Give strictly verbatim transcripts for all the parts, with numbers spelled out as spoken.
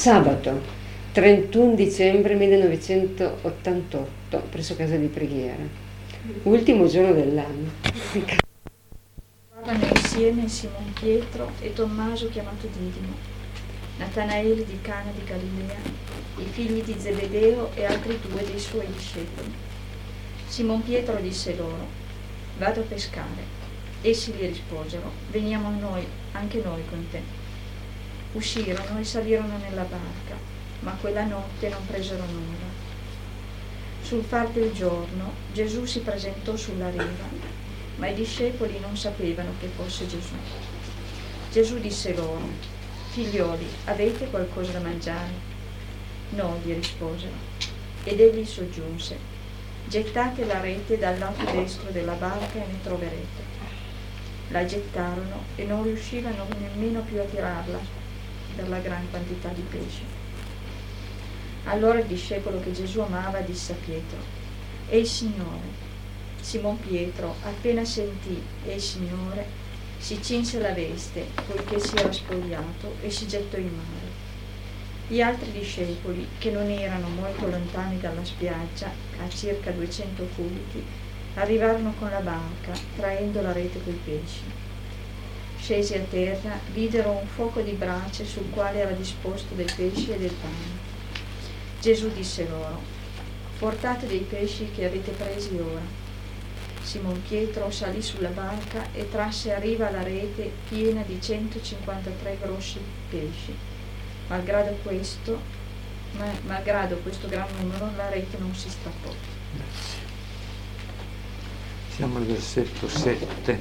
Sabato trentuno dicembre millenovecentottantotto, presso casa di preghiera, ultimo giorno dell'anno. Vanno insieme Simon Pietro e Tommaso chiamato Didimo, Natanaele di Cana di Galilea, i figli di Zebedeo e altri due dei suoi discepoli. Simon Pietro disse loro: vado a pescare. Essi gli risposero: veniamo noi, anche noi con te. Uscirono e salirono nella barca, ma quella notte non presero nulla. Sul far del giorno Gesù si presentò sulla riva, ma i discepoli non sapevano che fosse Gesù. Gesù disse loro: figlioli, avete qualcosa da mangiare? No, gli risposero. Ed egli soggiunse: gettate la rete dal lato destro della barca e ne troverete. La gettarono e non riuscivano nemmeno più a tirarla per la gran quantità di pesci. Allora il discepolo che Gesù amava disse a Pietro: è il Signore. Simon Pietro, appena sentì "è il Signore", si cinse la veste, poiché si era spogliato, e si gettò in mare. Gli altri discepoli, che non erano molto lontani dalla spiaggia, a circa duecento cubiti, arrivarono con la barca, traendo la rete coi pesci. Scesi a terra, videro un fuoco di brace sul quale era disposto dei pesci e del pane. Gesù disse loro: portate dei pesci che avete presi ora. Simon Pietro salì sulla barca e trasse a riva la rete piena di centocinquantatré grossi pesci. Malgrado questo, ma, malgrado questo gran numero, la rete non si strappò. Grazie. Siamo al versetto sette.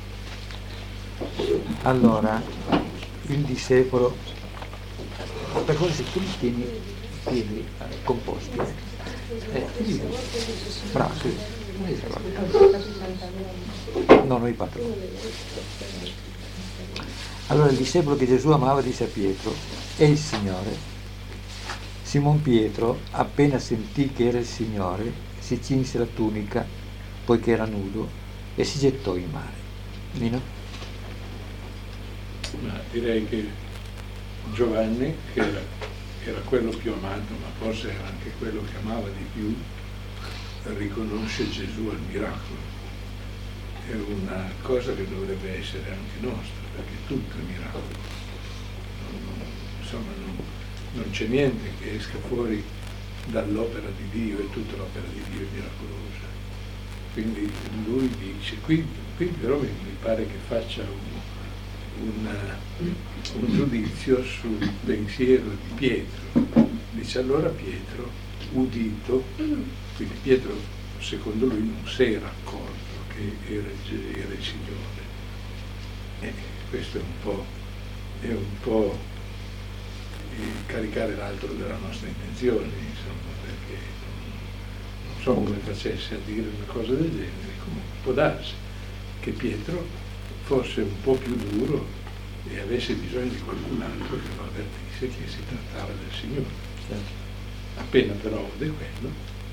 Allora, il discepolo, per cosa se tu li tieni piedi composti, eh, bravo, sì. No, noi patroni. Allora il discepolo che Gesù amava disse a Pietro: è il Signore. Simon Pietro, appena sentì che era il Signore, si cinse la tunica, poiché era nudo, e si gettò in mare. Nino? Ma direi che Giovanni, che era, era quello più amato, ma forse era anche quello che amava di più, riconosce Gesù al miracolo. È una cosa che dovrebbe essere anche nostra, perché tutto è miracolo. Non, non, insomma, non, non c'è niente che esca fuori dall'opera di Dio, e tutta l'opera di Dio è miracolosa. Quindi lui dice, qui, qui però mi, mi pare che faccia un, un, un giudizio sul pensiero di Pietro. Dice: allora Pietro, udito, quindi Pietro secondo lui non si era accorto che era, era il Signore. E questo è un po', è un po' caricare l'altro della nostra intenzione, insomma, perché non, non so come facesse a dire una cosa del genere. Comunque può darsi che Pietro fosse un po' più duro e avesse bisogno di qualcun altro che lo avvertisse che si trattava del Signore. Appena però ode quello,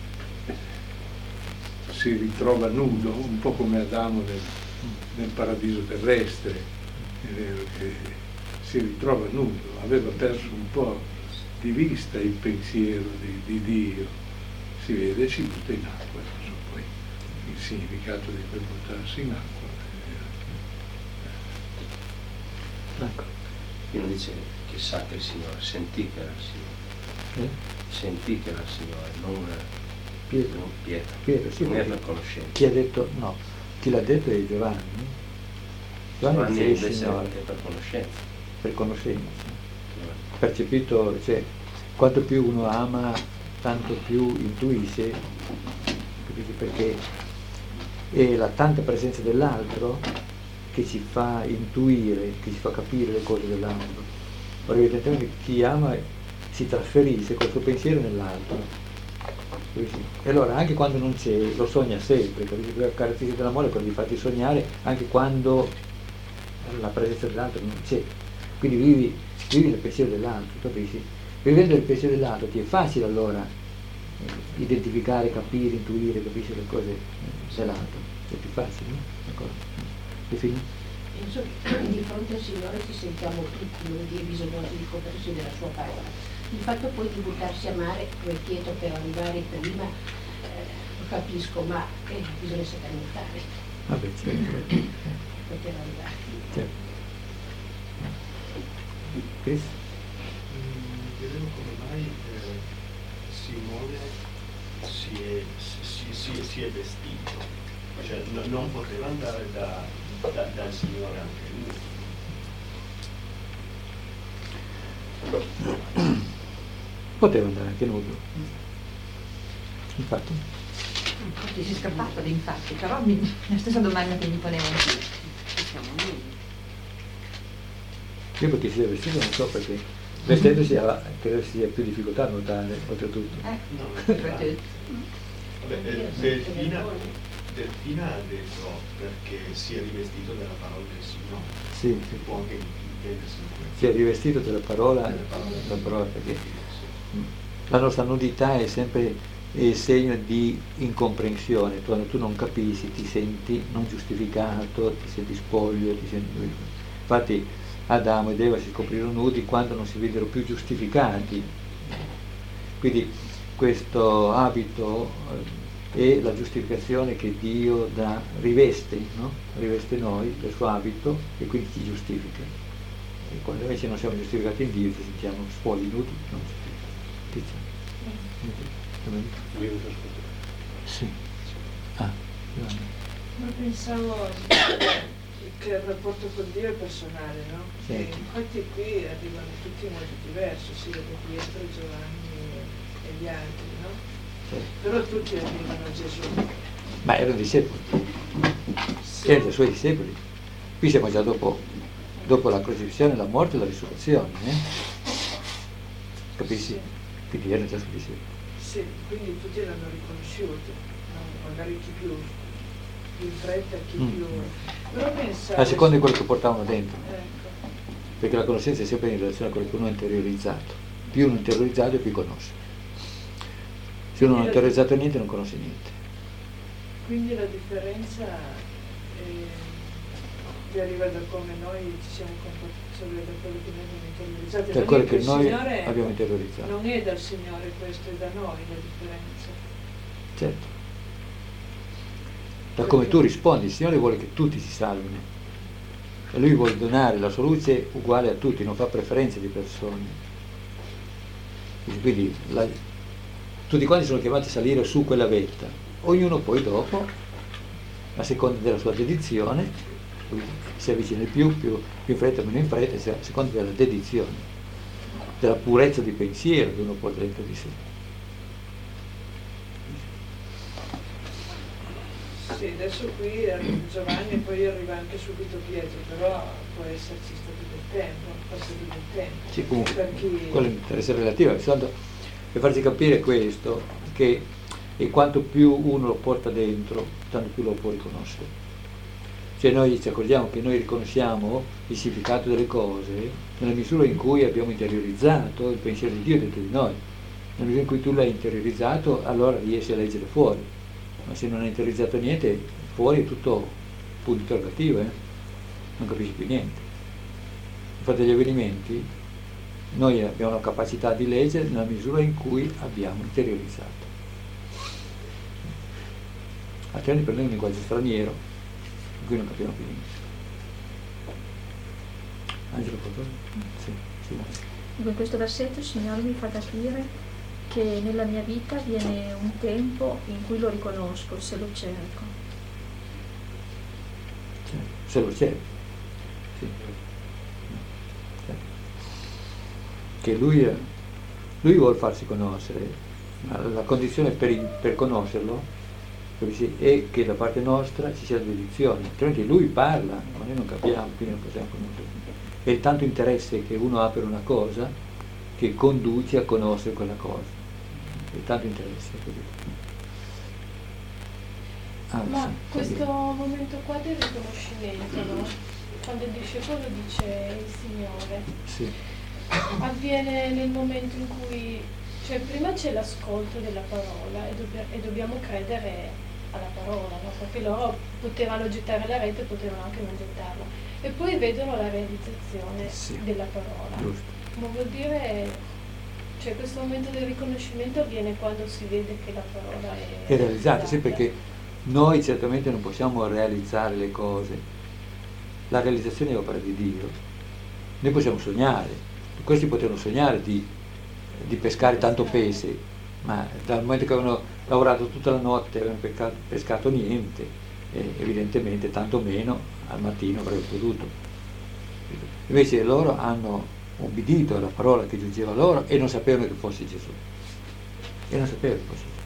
si ritrova nudo, un po' come Adamo nel, nel paradiso terrestre, è vero che si ritrova nudo, aveva perso un po' di vista il pensiero di, di Dio, si vede e si butta in acqua. Non so poi il significato di quel buttarsi in acqua. Ecco, qui non dice che sa che il Signore, sentì che era il Signore, eh? Sentì che era il Signore, non Pietro. non Pietro, Pietro sì, non era conoscenza. Chi ha detto, no, chi l'ha detto è Giovanni. Giovanni, Giovanni dice il invece Signore. è per conoscenza. Per conoscenza. Percepito, cioè, quanto più uno ama, tanto più intuisce, capite? Perché è la tanta presenza dell'altro che ci fa intuire, che ci fa capire le cose dell'altro. Ora evidentemente chi ama si trasferisce col suo pensiero nell'altro. E allora anche quando non c'è, lo sogna sempre, capite? La caratteristica dell'amore è quella di farti sognare anche quando la presenza dell'altro non c'è. Quindi vivi, vivi nel pensiero dell'altro, capisci? Vivendo nel pensiero dell'altro ti è facile allora eh, identificare, capire, intuire, capisci le cose eh, dell'altro. È più facile, no? D'accordo? È finito? Penso che di fronte al Signore ci sentiamo tutti, come dire, bisognosi di comprensione della sua parola. Il fatto poi di buttarsi a mare, come Pietro, per arrivare prima, eh, lo capisco, ma eh, bisogna saper nuotare. Vabbè, certo. Poter arrivare. Certo. Chris? Mm, vedevo come mai eh, Simone si è, si, si, si è vestito, cioè no, non poteva andare da, da, dal Signore anche lui. Poteva andare anche nudo. Infatti. Infatti si è scappato, infatti, però mi, la stessa domanda che mi ponevo anch'io. Siamo noi. Io perché si è vestito non so perché. Vestendosi credo sia più difficoltà a nuotare, oltretutto. Eh, No, infatti. vabbè, eh, Delfina, Delfina ha detto perché si è rivestito della parola del Signore. Sì, sì. Può anche intendersi in questo. Si è rivestito della parola, Della parola. della parola perché la nostra nudità è sempre il segno di incomprensione, quando tu non capisci ti senti non giustificato, ti senti spoglio, ti senti... Infatti Adamo ed Eva si scoprirono nudi quando non si videro più giustificati. Quindi questo abito è la giustificazione che Dio dà, riveste, no? Riveste noi del suo abito e quindi ci giustifica. E quando invece non siamo giustificati in Dio ci sentiamo spogli, nudi, non giustificati. Sì. Ah, Ma pensavo che il rapporto con Dio è personale, no? Sì. E infatti qui arrivano tutti in modo diverso, sia da Pietro, Giovanni e gli altri, no? sì. Però tutti arrivano a Gesù. Ma erano discepoli, Sì. erano i suoi discepoli. Qui siamo già dopo, dopo la crocifissione, la morte e la risurrezione, eh? Capisci? Sì. Quindi erano già suoi discepoli. Sì, quindi tutti l'hanno riconosciuto, no? Magari chi più, più in fretta, chi Mm. più... Però pensavo... A seconda di quello che portavano dentro, Ecco. perché la conoscenza è sempre in relazione a quello che uno ha interiorizzato. Più uno è interiorizzato, più conosce. Se uno non ha interiorizzato niente, non conosce niente. Quindi la differenza eh, deriva da come noi ci siamo comportati, cioè da quello che noi abbiamo interiorizzato. Cioè Non quello è che il noi Signore- abbiamo interiorizzato. Non è dal Signore questo, è da noi la differenza. Certo. Da come tu rispondi, il Signore vuole che tutti si salvino. E Lui vuole donare la sua luce uguale a tutti, non fa preferenze di persone. Quindi la, tutti quanti sono chiamati a salire su quella vetta. Ognuno poi dopo, a seconda della sua dedizione, lui si avvicina di più, più, più in fretta o meno in fretta, a seconda della dedizione, della purezza di pensiero che uno porta dentro di sé. Sì, adesso qui arriva Giovanni e poi arriva anche subito Pietro, però può esserci stato del tempo, passato del tempo. Sì, comunque, Per chi... quello è l'interesse relativo, soltanto per farci capire questo, che e quanto più uno lo porta dentro, tanto più lo può riconoscere. Cioè noi ci accorgiamo che noi riconosciamo il significato delle cose nella misura in cui abbiamo interiorizzato il pensiero di Dio dentro di noi. Nella misura in cui tu l'hai interiorizzato, allora riesci a leggere fuori. Ma se non hai interiorizzato niente, fuori è tutto punto interrogativo, eh? Non capisci più niente. Infatti gli avvenimenti, noi abbiamo la capacità di leggere nella misura in cui abbiamo interiorizzato. Altrimenti prendiamo un linguaggio straniero, in cui non capiamo più niente. Angelo, qualcosa? Sì, sì. In questo versetto il Signore mi fa capire che nella mia vita viene un tempo in cui lo riconosco, se lo cerco. Sì, se lo cerchi. Sì. Sì. Che lui, lui vuole farsi conoscere, ma la condizione per, per conoscerlo capisci, è che da parte nostra ci sia la dedizione, altrimenti lui parla, ma noi non capiamo, quindi non possiamo conoscere. È il tanto interesse che uno ha per una cosa che conduce a conoscere quella cosa. È tanto interesse. Ah, Ma sì, questo momento qua del riconoscimento, no? Quando il discepolo dice il Signore, sì. avviene nel momento in cui, cioè prima c'è l'ascolto della parola e, dobb- e dobbiamo credere alla parola, no? Perché loro potevano gettare la rete, potevano anche non gettarla, e poi vedono la realizzazione Sì. della parola. Giusto. Ma vuol dire, cioè questo momento del riconoscimento avviene quando si vede che la parola è, è realizzata, sì, perché noi certamente non possiamo realizzare le cose, la realizzazione è opera di Dio, noi possiamo sognare, questi potevano sognare di, di pescare tanto pesce, ma dal momento che avevano lavorato tutta la notte e avevano pescato, pescato niente, eh, evidentemente tanto meno al mattino avrebbero potuto. Invece loro hanno obbedito alla parola che giungeva loro e non sapevano che fosse Gesù. E non sapevano che fosse Gesù.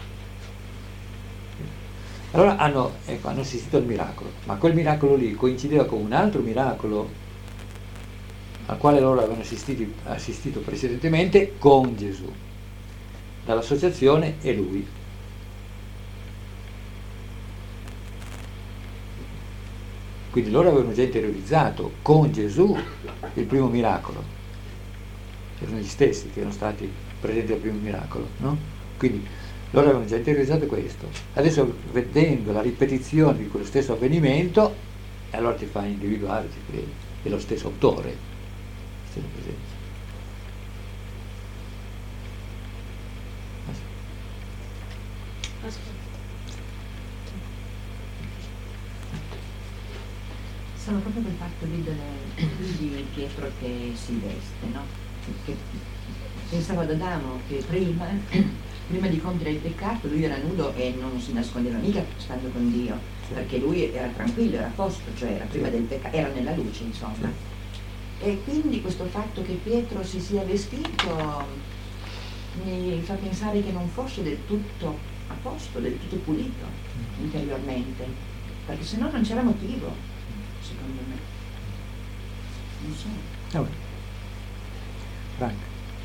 Allora hanno, ecco, hanno assistito al miracolo, ma quel miracolo lì coincideva con un altro miracolo al quale loro avevano assistito, assistito precedentemente con Gesù, dall'associazione e lui. Quindi loro avevano già interiorizzato con Gesù il primo miracolo, erano gli stessi che erano stati presenti al primo miracolo, no? Quindi loro avevano già interiorizzato questo. Adesso, vedendo la ripetizione di quello stesso avvenimento, allora ti fa individuare che è lo stesso autore, stesso presente. Sono proprio quel fatto lì di Pietro che si veste, no? Perché pensavo ad Adamo che prima, prima di compiere il peccato lui era nudo e non si nascondeva mica stando con Dio, sì, perché lui era tranquillo, era a posto, cioè era prima, sì, del peccato, era nella luce, insomma. Sì. E quindi questo fatto che Pietro si sia vestito mi fa pensare che non fosse del tutto a posto, del tutto pulito interiormente, perché se no non c'era motivo. Secondo me non so. Oh. Franca.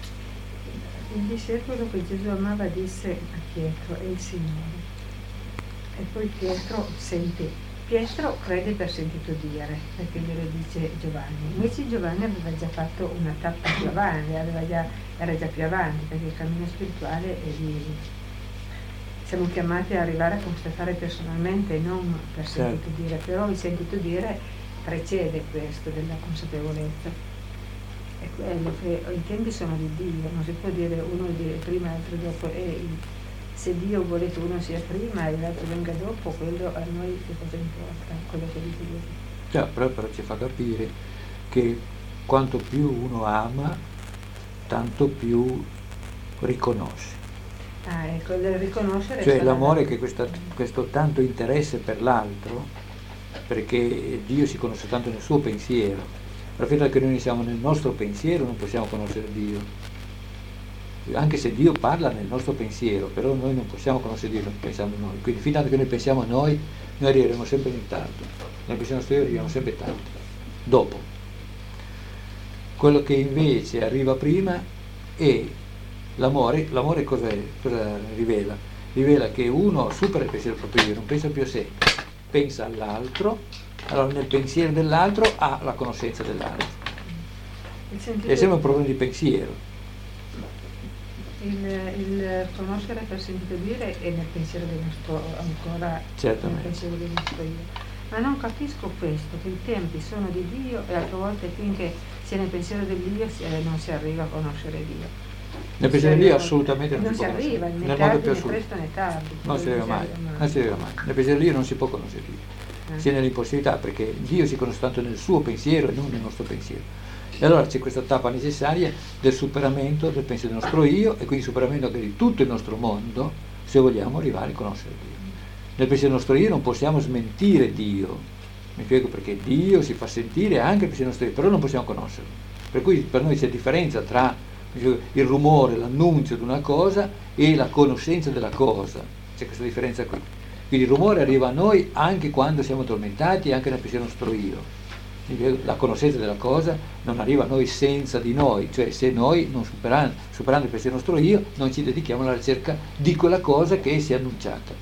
Il discepolo che Gesù amava disse a Pietro: è il Signore. E poi Pietro sente, Pietro crede per sentito dire, perché glielo dice Giovanni. Invece Giovanni aveva già fatto una tappa più avanti, aveva già, era già più avanti, perché il cammino spirituale è di, siamo chiamati ad arrivare a constatare personalmente, non per sentito certo. dire, però il sentito dire precede questo della consapevolezza. È quello che i tempi sono di Dio, non si può dire uno dire prima e l'altro dopo, e se Dio vuole che uno sia prima e l'altro venga dopo, quello a noi che cosa importa, quello che dice Dio. Cioè, però, però ci fa capire che quanto più uno ama, tanto più riconosce. Ah, ecco, il riconoscere. Cioè l'amore che questa, questo tanto interesse per l'altro, perché Dio si conosce tanto nel suo pensiero, alla fine che noi siamo nel nostro pensiero non possiamo conoscere Dio, anche se Dio parla nel nostro pensiero, però noi non possiamo conoscere Dio, non pensiamo noi, quindi fin tanto che noi pensiamo a noi, noi arriveremo sempre in ritardo, nel pensiero nostro io arriviamo sempre tanto, dopo. Quello che invece arriva prima è l'amore. L'amore cosa, è? Cosa rivela? Rivela che uno supera il pensiero proprio io, non pensa più a sé, pensa all'altro, allora nel pensiero dell'altro ha la conoscenza dell'altro. È sempre un problema di pensiero. Il, il conoscere per sentito dire è nel pensiero del nostro ancora, nel pensiero del nostro io. Ma non capisco questo, che i tempi sono di Dio e altre volte finché sia nel pensiero dell'io non si arriva a conoscere Dio. Nel pensiero di Dio assolutamente non, non si, si può arriva, conoscere. né Nel tardi, modo più né assoluto. presto né tardi. Non si arriva mai, mai. non si arriva mai. Nel pensiero di Dio non si può conoscere Dio. Eh. Sia nell'impossibilità, perché Dio si conosce tanto nel suo pensiero e non nel nostro pensiero. E allora c'è questa tappa necessaria del superamento del pensiero del nostro io e quindi superamento anche di tutto il nostro mondo, se vogliamo arrivare a conoscere Dio. Nel pensiero del nostro io non possiamo smentire Dio, mi spiego, perché Dio si fa sentire anche nel pensiero del nostro io, però non possiamo conoscerlo. Per cui per noi c'è differenza tra il rumore, l'annuncio di una cosa e la conoscenza della cosa, c'è questa differenza qui. Quindi il rumore arriva a noi anche quando siamo tormentati e anche nel pensiero del nostro io. La conoscenza della cosa non arriva a noi senza di noi, cioè se noi non superando, superando il pensiero del nostro io non ci dedichiamo alla ricerca di quella cosa che si è annunciata.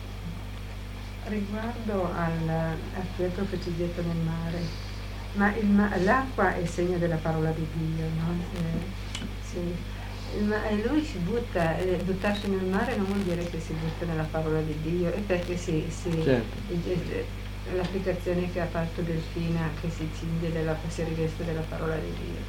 Riguardo al, al Pietro che ci getto nel mare, ma il, ma l'acqua è il segno della parola di Dio, no? Eh, sì. Ma lui si butta, eh, buttarsi nel mare non vuol dire che si butta nella parola di Dio, è perché si, si certo. eh, l'applicazione che ha fatto Delfina, che si cinge della, si riveste della parola di Dio.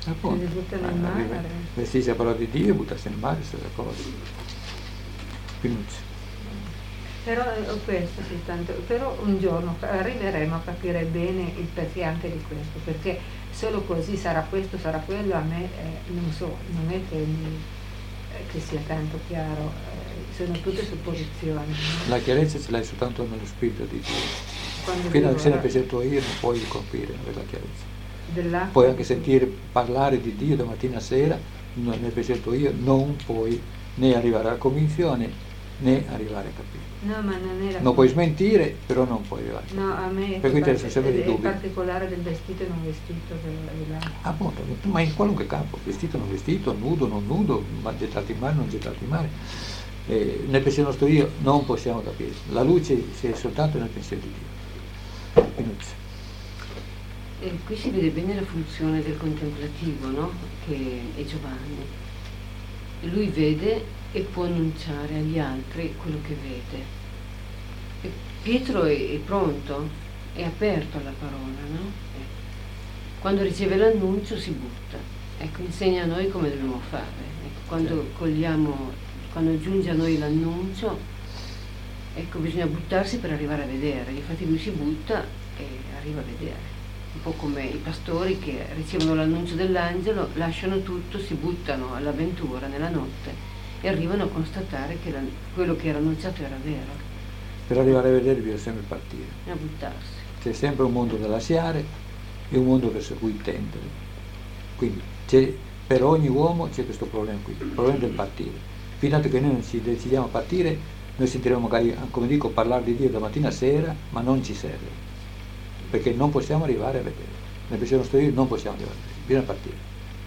Appunto. Se li buttano in Ah, mare. vestirsi la parola di Dio e buttarsi nel mare, stessa cosa. Pinucci. Però eh, questo sì, tanto, però un giorno arriveremo a capire bene il perché anche di questo, perché solo così sarà questo, sarà quello, a me eh, non so, non è che, mi, eh, che sia tanto chiaro, eh, sono tutte supposizioni. No? La chiarezza ce l'hai soltanto nello spirito di Dio. Quando Fino a dico, che se ne eh, presento io non puoi capire, avere la chiarezza. dell'acqua, Puoi anche sentire parlare di Dio da mattina a sera, non ne presento io, non puoi né arrivare alla convinzione né arrivare a capire. No, ma non era. Non puoi smentire, però non puoi arrivare. No, a me Per cui te ne sono sempre dei in dubbi. particolare del vestito e non vestito dell'acqua. Appunto, ma in qualunque campo, vestito non vestito, nudo non nudo, ma gettato in mare non gettato in mare. Eh, nel pensiero nostro io non possiamo capire. La luce c'è soltanto nel pensiero di Dio. Pinucci. E qui si vede bene la funzione del contemplativo, no? Che è Giovanni. Lui vede e può annunciare agli altri quello che vede. E Pietro è, è pronto, è aperto alla parola, no? E quando riceve l'annuncio si butta. Ecco, insegna a noi come dobbiamo fare. Ecco, quando cogliamo, quando giunge a noi l'annuncio, ecco, bisogna buttarsi per arrivare a vedere. Infatti lui si butta e arriva a vedere. Un po' come i pastori che ricevono l'annuncio dell'angelo, lasciano tutto, si buttano all'avventura nella notte e arrivano a constatare che la, quello che era annunciato era vero. Per arrivare a vedere bisogna sempre partire. E a buttarsi. C'è sempre un mondo da lasciare e un mondo verso cui tendere. Quindi c'è, per ogni uomo c'è questo problema qui, il problema del partire. Fino a che noi non ci decidiamo a partire, noi sentiremo magari, come dico, parlare di Dio da mattina a sera, ma non ci serve. Perché non possiamo arrivare a vedere. Nel pensiero nostro io non possiamo arrivare a vedere, bisogna partire.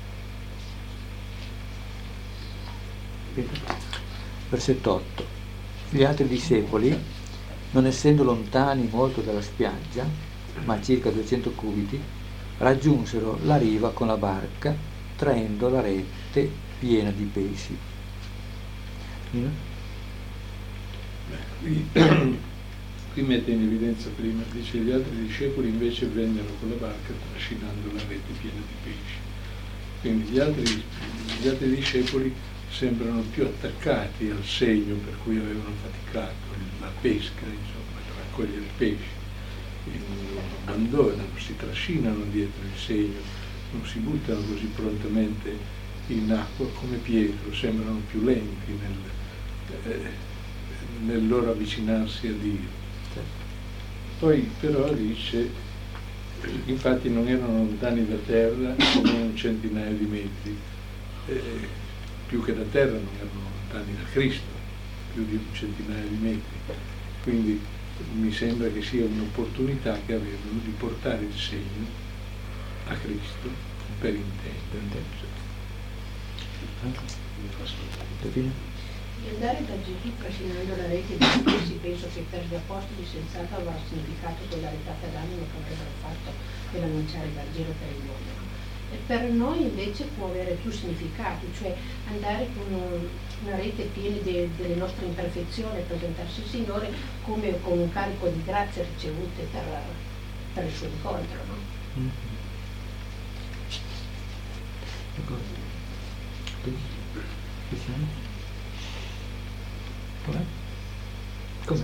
Versetto otto. Gli altri discepoli, non essendo lontani molto dalla spiaggia, ma circa duecento cubiti, raggiunsero la riva con la barca, traendo la rete piena di pesci. Mm? Beh, qui, qui mette in evidenza prima, dice gli altri discepoli invece vennero con la barca trascinando la rete piena di pesci. Quindi gli altri, gli altri discepoli sembrano più attaccati al segno per cui avevano faticato, la pesca, insomma, raccogliere pesci. Quindi non abbandonano, si trascinano dietro il segno, non si buttano così prontamente in acqua come Pietro, sembrano più lenti nel, eh, nel loro avvicinarsi a Dio. Poi però dice, infatti non erano lontani da terra come un centinaio di metri, eh, più che da terra non erano lontani da Cristo, più di un centinaio di metri. Quindi mi sembra che sia un'opportunità che avevano di portare il segno a Cristo per intendere. Di andare da Gesù trascinando la rete di pesci, penso che per gli apostoli senz'altro avrà significato quella retata d'animo che avrebbero fatto per annunciare il Vangelo per il mondo. E per noi invece può avere più significati, cioè andare con una rete piena de, delle nostre imperfezioni e presentarsi al Signore come con un carico di grazie ricevute per, per il suo incontro, no? Mm-hmm. Com'è? Come?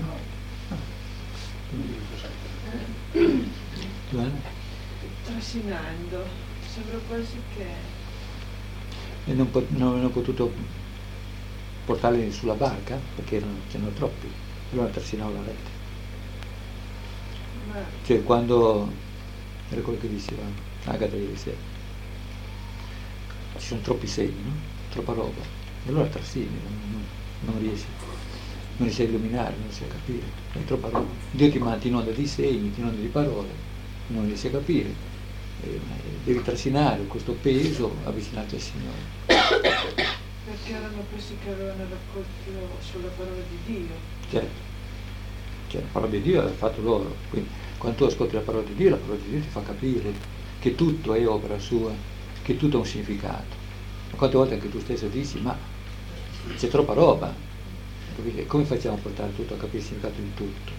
Ah. Trascinando, sembra quasi che... E non, pot- non hanno potuto portarli sulla barca perché erano, c'erano troppi, allora trascinavano la rete. Ma... Cioè quando, era quello che diceva Agata ieri sera, ci sono troppi segni, no? Troppa roba, e allora trascini, non, non, non riesci. Non riesci a illuminare, non riesci a capire, è troppa roba. Dio ti manda in onda di segni, ti inonda di parole, non riesci a capire, eh, devi trascinare questo peso avvicinarti al Signore. Perché erano questi che avevano raccolto sulla parola di Dio. Certo, cioè, la parola di Dio l'ha fatto loro, quindi quando tu ascolti la parola di Dio, la parola di Dio ti fa capire che tutto è opera sua, che tutto ha un significato. Ma quante volte anche tu stesso dici, ma c'è troppa roba, capite? Come facciamo a portare tutto, a capire il significato di tutto?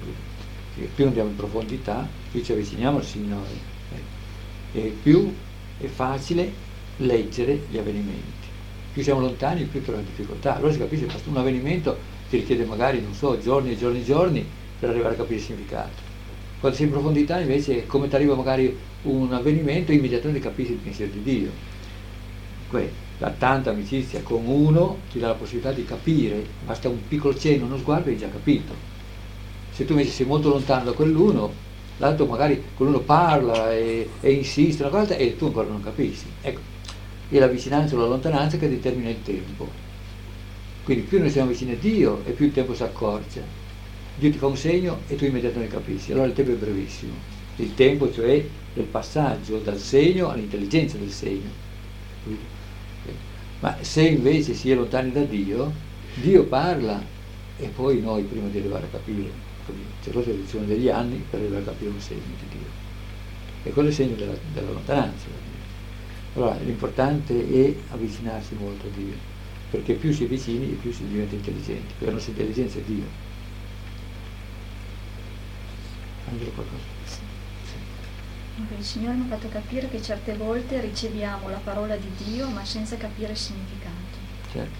Più andiamo in profondità, più ci avviciniamo al Signore, eh? E più è facile leggere gli avvenimenti. Più siamo lontani, più troviamo difficoltà. Allora si capisce che un avvenimento ti richiede magari, non so, giorni e giorni e giorni per arrivare a capire il significato. Quando sei in profondità invece, come ti arriva magari un avvenimento, immediatamente capisci il pensiero di Dio. La tanta amicizia con uno ti dà la possibilità di capire, basta un piccolo cenno, uno sguardo e hai già capito. Se tu invece sei molto lontano da quell'uno, l'altro magari quell'uno parla e, e insiste una cosa e tu ancora non capisci. Ecco, è la vicinanza o la lontananza che determina il tempo. Quindi più noi siamo vicini a Dio e più il tempo si accorcia. Dio ti fa un segno e tu immediatamente capisci. Allora il tempo è brevissimo. Il tempo cioè del passaggio dal segno all'intelligenza del segno. Ma se invece si è lontani da Dio, Dio parla e poi noi prima di arrivare a capire, c'è cosa riduzione degli anni per arrivare a capire un segno di Dio. E quello è il segno della, della lontananza. Allora l'importante è avvicinarsi molto a Dio, perché più si è vicini e più si diventa intelligenti, perché la nostra intelligenza è Dio. Angelo qualcosa? Il Signore mi ha fatto capire che certe volte riceviamo la parola di Dio ma senza capire il significato. Certo.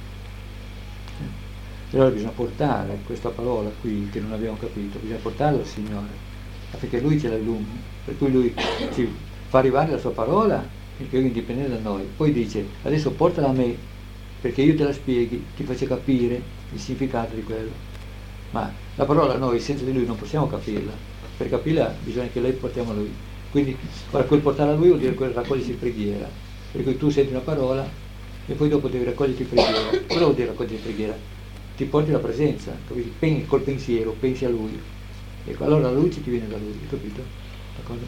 E allora bisogna portare questa parola qui che non abbiamo capito, bisogna portarla al Signore, affinché Lui ce la illumini, per cui Lui ci fa arrivare la sua parola, che è indipendente da noi, poi dice adesso portala a me perché io te la spieghi, ti faccia capire il significato di quello. Ma la parola noi senza di Lui non possiamo capirla, per capirla bisogna che lei portiamo a Lui. Quindi ora quel portare a Lui vuol dire quel raccogliersi in preghiera, per cui tu senti una parola e poi dopo devi raccoglierti in preghiera. Cosa vuol dire raccoglierti in preghiera? Ti porti la presenza, capito? Pen- col pensiero, pensi a Lui. Ecco, allora la luce ti viene da Lui, capito? D'accordo?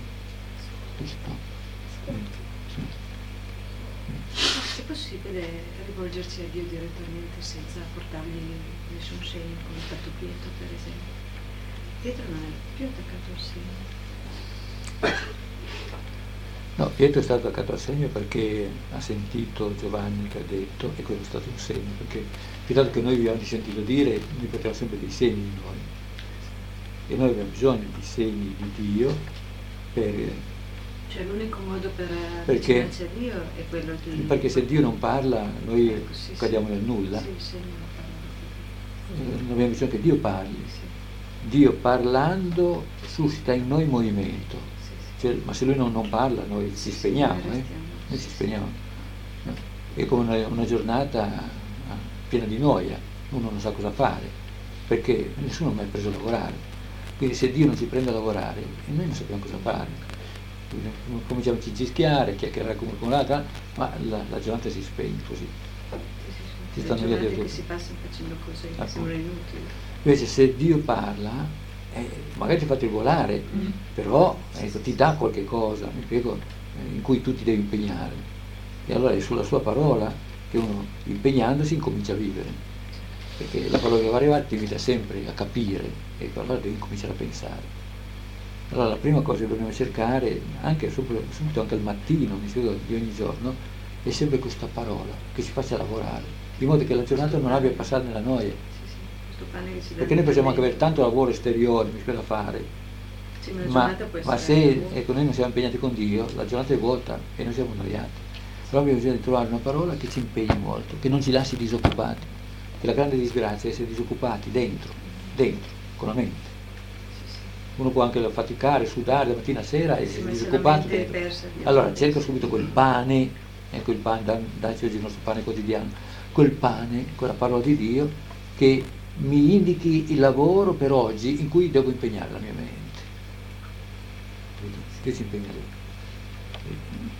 È possibile rivolgersi a Dio direttamente senza portargli nessun segno, come ha fatto Pietro per esempio? Pietro non è più attaccato al segno. No, Pietro è stato attaccato al segno perché ha sentito Giovanni che ha detto, e quello è stato un segno, perché dato che noi abbiamo sentito dire, noi portiamo sempre dei segni in noi, e noi abbiamo bisogno di segni di Dio per... Cioè l'unico modo per perché, avvicinarsi a Dio è quello di... Perché se Dio non parla, noi ecco, sì, cadiamo sì. nel nulla. Sì, il segno non parla. Eh, abbiamo bisogno che Dio parli. Sì. Dio parlando suscita in noi movimento. Sì, sì. Cioè, ma se Lui non, non parla, noi ci spegniamo, eh? Noi ci spegniamo. È come una, una giornata piena di noia, uno non sa cosa fare, perché nessuno mi ha preso a lavorare. Quindi se Dio non ci prende a lavorare, noi non sappiamo cosa fare. Quindi cominciamo a cigischiare, chiacchierare come con l'altra, ma la, la giornata si spegne così. Ci stanno via che si passano facendo cose che sembrano inutili. Invece se Dio parla, eh, magari ti fa tribolare, mm. però ecco, ti dà qualche cosa, mi spiego, eh, in cui tu ti devi impegnare. E allora è sulla sua parola che uno, impegnandosi, incomincia a vivere. Perché la parola che va arrivare ti invita sempre a capire, e allora devi cominciare a pensare. Allora la prima cosa che dobbiamo cercare, anche subito, subito anche al mattino, mi spiego, di ogni giorno, è sempre questa parola che ci faccia lavorare, in modo che la giornata non abbia a passare nella noia. Perché noi possiamo anche avere tanto lavoro esteriore, mi spiego, da fare, sì, ma, ma se ecco, noi non siamo impegnati con Dio, la giornata è vuota e noi siamo annoiati. Però abbiamo bisogno di trovare una parola che ci impegni molto, che non ci lasci disoccupati, che la grande disgrazia è essere disoccupati dentro, dentro, con la mente. Uno può anche faticare, sudare da mattina a sera e essere disoccupato dentro. Allora cerca subito quel pane, ecco il pane, dacci oggi il nostro pane quotidiano, quel pane, quella parola di Dio che mi indichi il lavoro per oggi in cui devo impegnare la mia mente. Che ci impegna lui?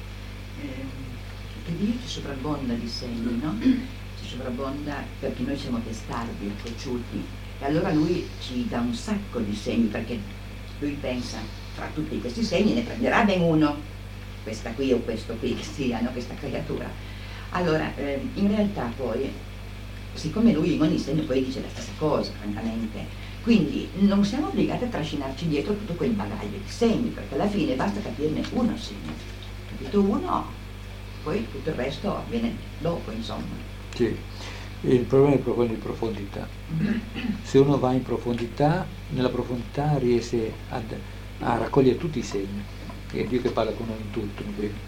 Che Dio ci sovrabbonda di segni, no? Ci sovrabbonda perché noi siamo testardi, cocciuti, e allora lui ci dà un sacco di segni, perché lui pensa, fra tutti questi segni ne prenderà ben uno, questa qui o questo qui che sia, no? Questa creatura. Allora, eh, in realtà poi, siccome lui in ogni segno poi dice la stessa cosa, francamente, quindi non siamo obbligati a trascinarci dietro tutto quel bagaglio di segni, perché alla fine basta capirne uno segno, capito uno, poi tutto il resto avviene dopo, insomma. Sì, il problema è proprio di profondità. Se uno va in profondità, nella profondità riesce ad, a raccogliere tutti i segni, è Dio che parla con noi in tutto,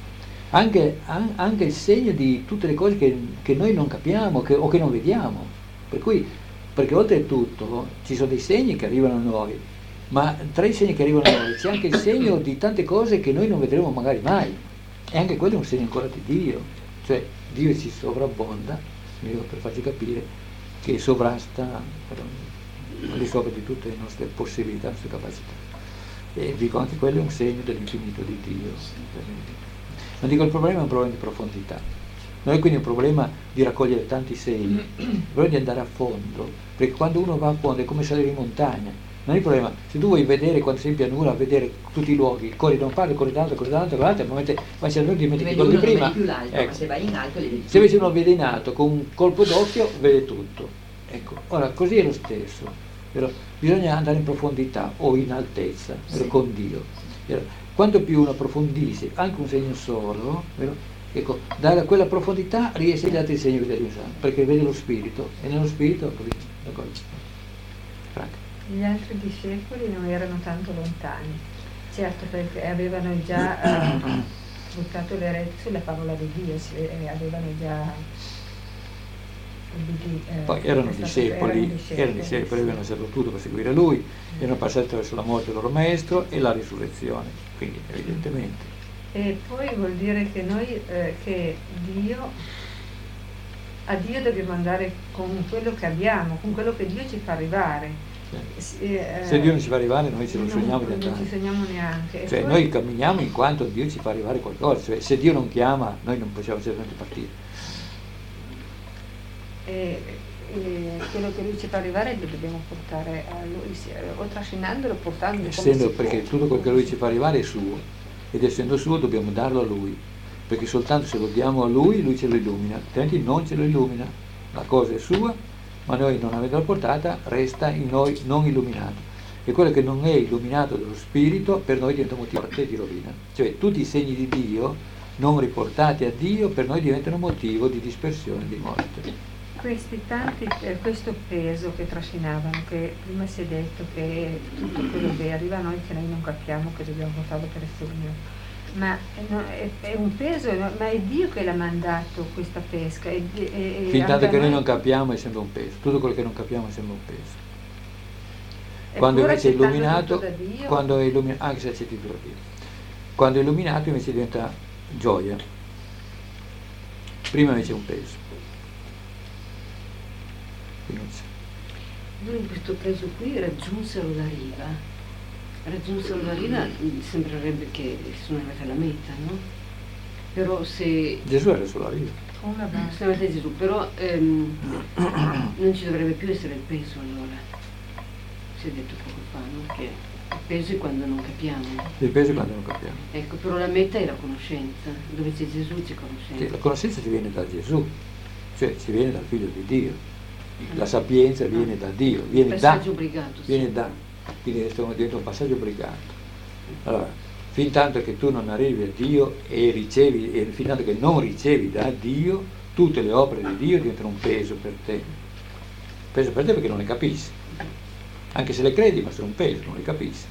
anche, an, anche il segno di tutte le cose che, che noi non capiamo che, o che non vediamo. Per cui, perché oltretutto ci sono dei segni che arrivano a noi, ma tra i segni che arrivano a noi c'è anche il segno di tante cose che noi non vedremo magari mai, e anche quello è un segno ancora di Dio, cioè Dio ci sovrabbonda, per farci capire che sovrasta al di sopra di tutte le nostre possibilità, le nostre capacità. E dico, anche quello è un segno dell'infinito di Dio. Non dico, il problema è un problema di profondità, non è quindi un problema di raccogliere tanti segni, è un problema di andare a fondo, perché quando uno va a fondo è come salire in montagna. Non è il problema, se tu vuoi vedere, quando sei in pianura, vedere tutti i luoghi, corri da un parte, corri dall'altro, corri dall'altro, corri dall'altro, al momento vai a dimentichi quello di prima. Più l'alto, ecco. Ma se vai in alto le vedi. Se invece uno vede in alto, con un colpo d'occhio, vede tutto. Ecco, ora così è lo stesso, vero? Bisogna andare in profondità o in altezza, vero? Sì. Con Dio. Vero? Quanto più uno approfondisce anche un segno solo, vero? Ecco, da quella profondità riesce agli altri segni che Dio sa, perché vede lo spirito, e nello spirito, d'accordo? Franca. Gli altri discepoli non erano tanto lontani, certo, perché avevano già eh, buttato le reti sulla parola di Dio, eh, avevano già eh, poi erano discepoli, erano discepoli, erano discepoli, avevano servo tutto per seguire lui, mm. erano passati attraverso la morte del loro maestro e la risurrezione, quindi evidentemente. E poi vuol dire che noi, eh, che Dio, a Dio dobbiamo andare con quello che abbiamo, con quello che Dio ci fa arrivare. Eh, se Dio non ci fa arrivare, noi ce lo sogniamo non, non ci sogniamo neanche. Cioè, poi, noi camminiamo in quanto Dio ci fa arrivare qualcosa, cioè, se Dio non chiama, noi non possiamo certamente partire. E, e quello che Lui ci fa arrivare lo dobbiamo portare a Lui, o trascinandolo, portandolo. Essendo, perché tutto quello che Lui ci fa arrivare è suo, ed essendo suo dobbiamo darlo a Lui, perché soltanto se lo diamo a Lui, Lui ce lo illumina, altrimenti non ce lo illumina. La cosa è sua, ma noi non avendo la portata resta in noi non illuminato, e quello che non è illuminato dallo spirito per noi diventa motivo di rovina, cioè tutti i segni di Dio non riportati a Dio per noi diventano motivo di dispersione e di morte. Questi tanti, eh, questo peso che trascinavano, che prima si è detto che tutto quello che arriva a noi che noi non capiamo, che dobbiamo portarlo per esempio, ma è, è un peso, ma è Dio che l'ha mandato questa pesca. E, e, fin tanto che noi non capiamo è sempre un peso, tutto quello che non capiamo è sempre un peso. Quando invece è illuminato, quando è illuminato, anche se c'è titolo da Dio, quando è illuminato invece diventa gioia, prima invece è un peso. Lui in questo caso qui raggiunsero la riva. Raggiunsero la riva, sembrerebbe che sono arrivati alla meta, no? Però se... Gesù era sulla riva. Una base. Sono arrivati a Gesù, però ehm, non ci dovrebbe più essere il peso allora. Si è detto poco fa, no? Che il peso è quando non capiamo. Il peso è quando non capiamo. Ecco, però la meta è la conoscenza, dove c'è Gesù c'è conoscenza. Sì, la conoscenza ci viene da Gesù, cioè ci viene dal Figlio di Dio. La sapienza viene da Dio, viene il da, passaggio obbligato, viene sì. da, quindi diventa un passaggio obbligato. Allora, fin tanto che tu non arrivi a Dio e ricevi, e fin tanto che non ricevi da Dio, tutte le opere di Dio diventano un peso per te. Un peso per te perché non le capisci. Anche se le credi, ma sono un peso, non le capisci.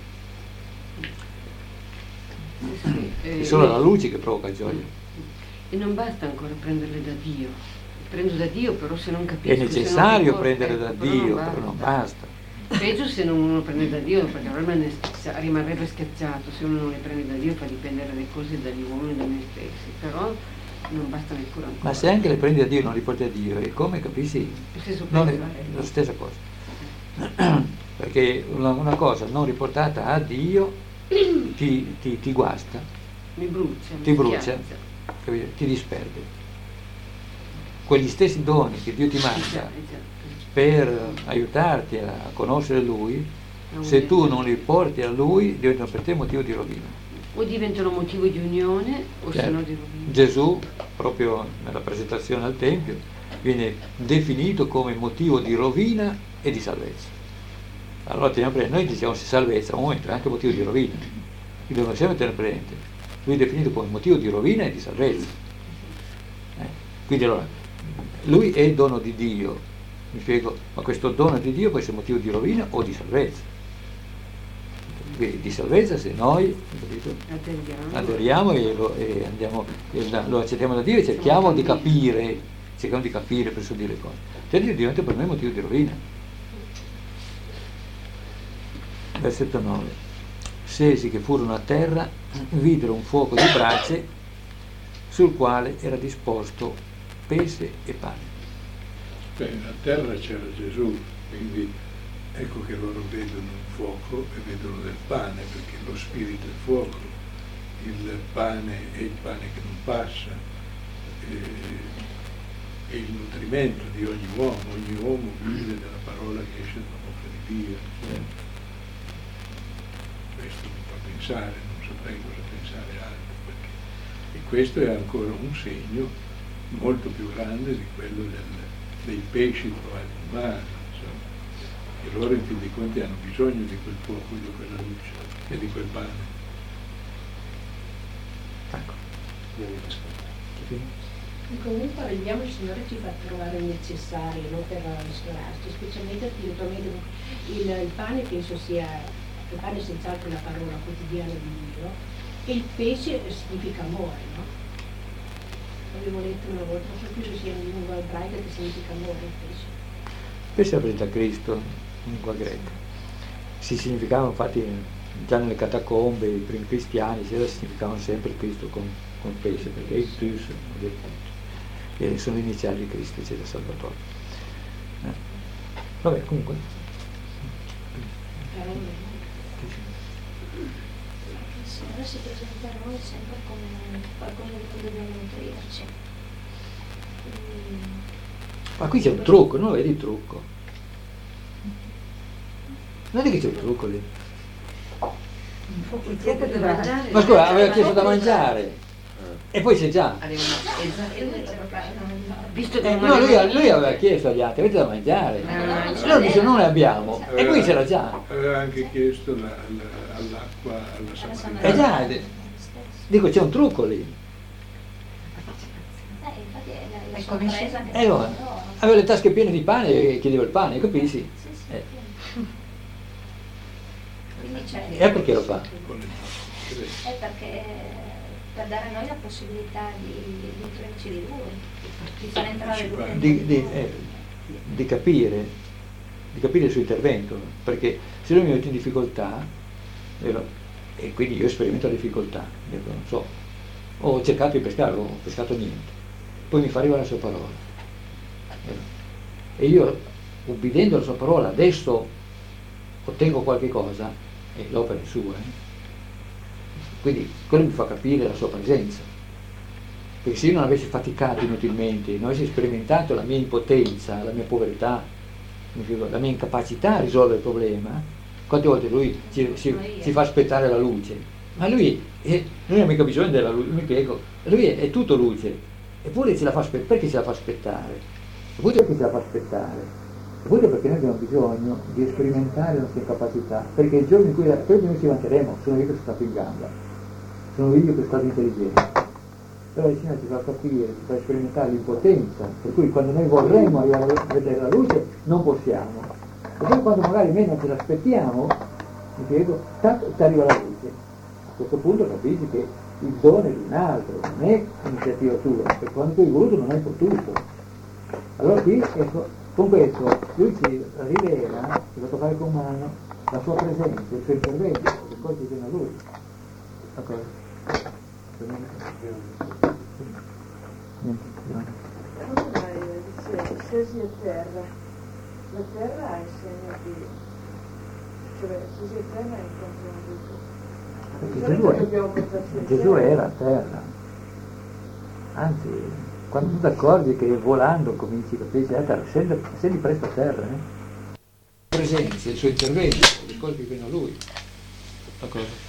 Sì, eh, è solo la luce che provoca gioia. E non basta ancora prenderle da Dio. Prendo da Dio, però se non capisco... È necessario non prendere ecco, da però Dio, non però non basta. Peggio se non uno prende da Dio, perché allora rimarrebbe schiacciato. Se uno non le prende da Dio fa dipendere le cose dagli uomini e da noi stessi, però non basta neppure ancora. Ma se anche le prendi da Dio e non le porti a Dio, è come, capisci? Non è la stessa cosa. Perché una, una cosa non riportata a Dio ti, ti, ti guasta, mi brucia, ti mi brucia, ti disperde. Quegli stessi doni che Dio ti manda per aiutarti a conoscere Lui, se tu non li porti a Lui, diventano per te motivo di rovina. O diventano motivo di unione o certo. se no di rovina. Gesù, proprio nella presentazione al Tempio, viene definito come motivo di rovina e di salvezza. Allora teniamo presente, noi diciamo se salvezza, a un momento è anche motivo di rovina, quindi dobbiamo sempre tenere presente. Lui è definito come motivo di rovina e di salvezza. Eh? Quindi allora, Lui è dono di Dio, mi spiego, ma questo dono di Dio può essere motivo di rovina o di salvezza. di salvezza se noi, capito? Aderiamo. aderiamo e, lo, e andiamo, e lo accettiamo da Dio e cerchiamo di capire, cerchiamo di capire per dire le cose. Cioè diventa per noi motivo di rovina. Versetto nove. Se essi che furono a terra videro un fuoco di brace sul quale era disposto pesce e pane. Beh, a terra c'era Gesù, quindi ecco che loro vedono il fuoco e vedono del pane, perché lo spirito è il fuoco, il pane è il pane che non passa, è il nutrimento di ogni uomo, ogni uomo vive della parola che esce dalla bocca di Dio. Cioè, questo mi fa pensare, non saprei cosa pensare altro, perché, e questo è ancora un segno molto più grande di quello del, dei pesci trovati in mare, insomma. E loro in fin dei conti hanno bisogno di quel fuoco, di quella luce e di quel pane. Ecco. Comunque vediamo, il Signore ci fa trovare il necessario, non per ristorarci, specialmente spiritualmente. Il, il pane penso sia, il pane è senz'altro la parola quotidiana di Dio, e il pesce significa amore, no? Avevo letto una volta, non so più se sia in lingua ebraica che significa amore il pesce. Il pesce rappresenta Cristo in lingua greca. Si significava infatti già nelle catacombe, i primi cristiani si significavano sempre Cristo con, con pesce, perché il Tus e sono le iniziali di Cristo, c'è da Salvatore. Eh. Vabbè, comunque. Il Signore si presenta a noi sempre come qualcosa di cui dobbiamo nutrirci. Ma qui c'è un trucco, non vedi il trucco? Non è che c'è un trucco lì. Ma scusa, aveva chiesto da mangiare. E poi c'è già. Visto che Eh, no, lui, lui aveva chiesto agli altri, avete da mangiare. Loro dicono non ne abbiamo. E poi c'era già. Aveva anche chiesto la, la, all'acqua, alla samaritana. Eh già, dico c'è un trucco lì. La sorpresa che Eh, no, aveva le tasche piene di pane e chiedeva il pane, capisci? Eh. Quindi c'è, E perché lo fa? è perché per dare a noi la possibilità di nutrirci di lui, di far entrare lui dentro Di, di, eh, di capire, di capire il suo intervento, perché se lui mi mette in difficoltà, vero? E quindi io sperimento la difficoltà, dico, non so, ho cercato di pescare, non ho pescato niente, poi mi fa arrivare la sua parola, vero? E io, ubbidendo la sua parola, adesso ottengo qualche cosa, e l'opera è sua, eh? Quindi quello mi fa capire la sua presenza, perché se io non avessi faticato inutilmente, non avessi sperimentato la mia impotenza, la mia povertà, la mia incapacità a risolvere il problema, quante volte lui ci, si, si fa aspettare la luce, ma lui è, non ha mica bisogno della luce, mi spiego, lui è, è tutto luce, eppure ce la fa aspettare. Perché ce la fa aspettare? Eppure perché ce la fa aspettare? Eppure perché noi abbiamo bisogno di sperimentare le nostre incapacità, perché il giorno in cui noi ci vanteremo, sono io che sono stato in gamba, sono io che sono stato intelligente. Però il Signore ci fa capire, ci fa sperimentare l'impotenza, per cui quando noi vorremmo arrivare a vedere la luce non possiamo. E poi quando magari meno ce l'aspettiamo, mi spiego, tanto ti arriva la luce. A questo punto capisci che il dono è di un altro, non è iniziativa tua, perché quando tu hai voluto non hai potuto. Allora qui, ecco, con questo lui ci rivela, ci fa toccare con mano la sua presenza, il suo intervento, le cose che viene a lui. D'accordo? Come mai dice scesi a terra? La terra è segno di, cioè scesi a terra incontrano Gesù. Gesù, è, Gesù era a terra, anzi quando tu ti accorgi che volando cominci a capire a terra, scendi, scendi presto a terra, eh? La presenza, il suo intervento, le cose che vengono a lui. D'accordo?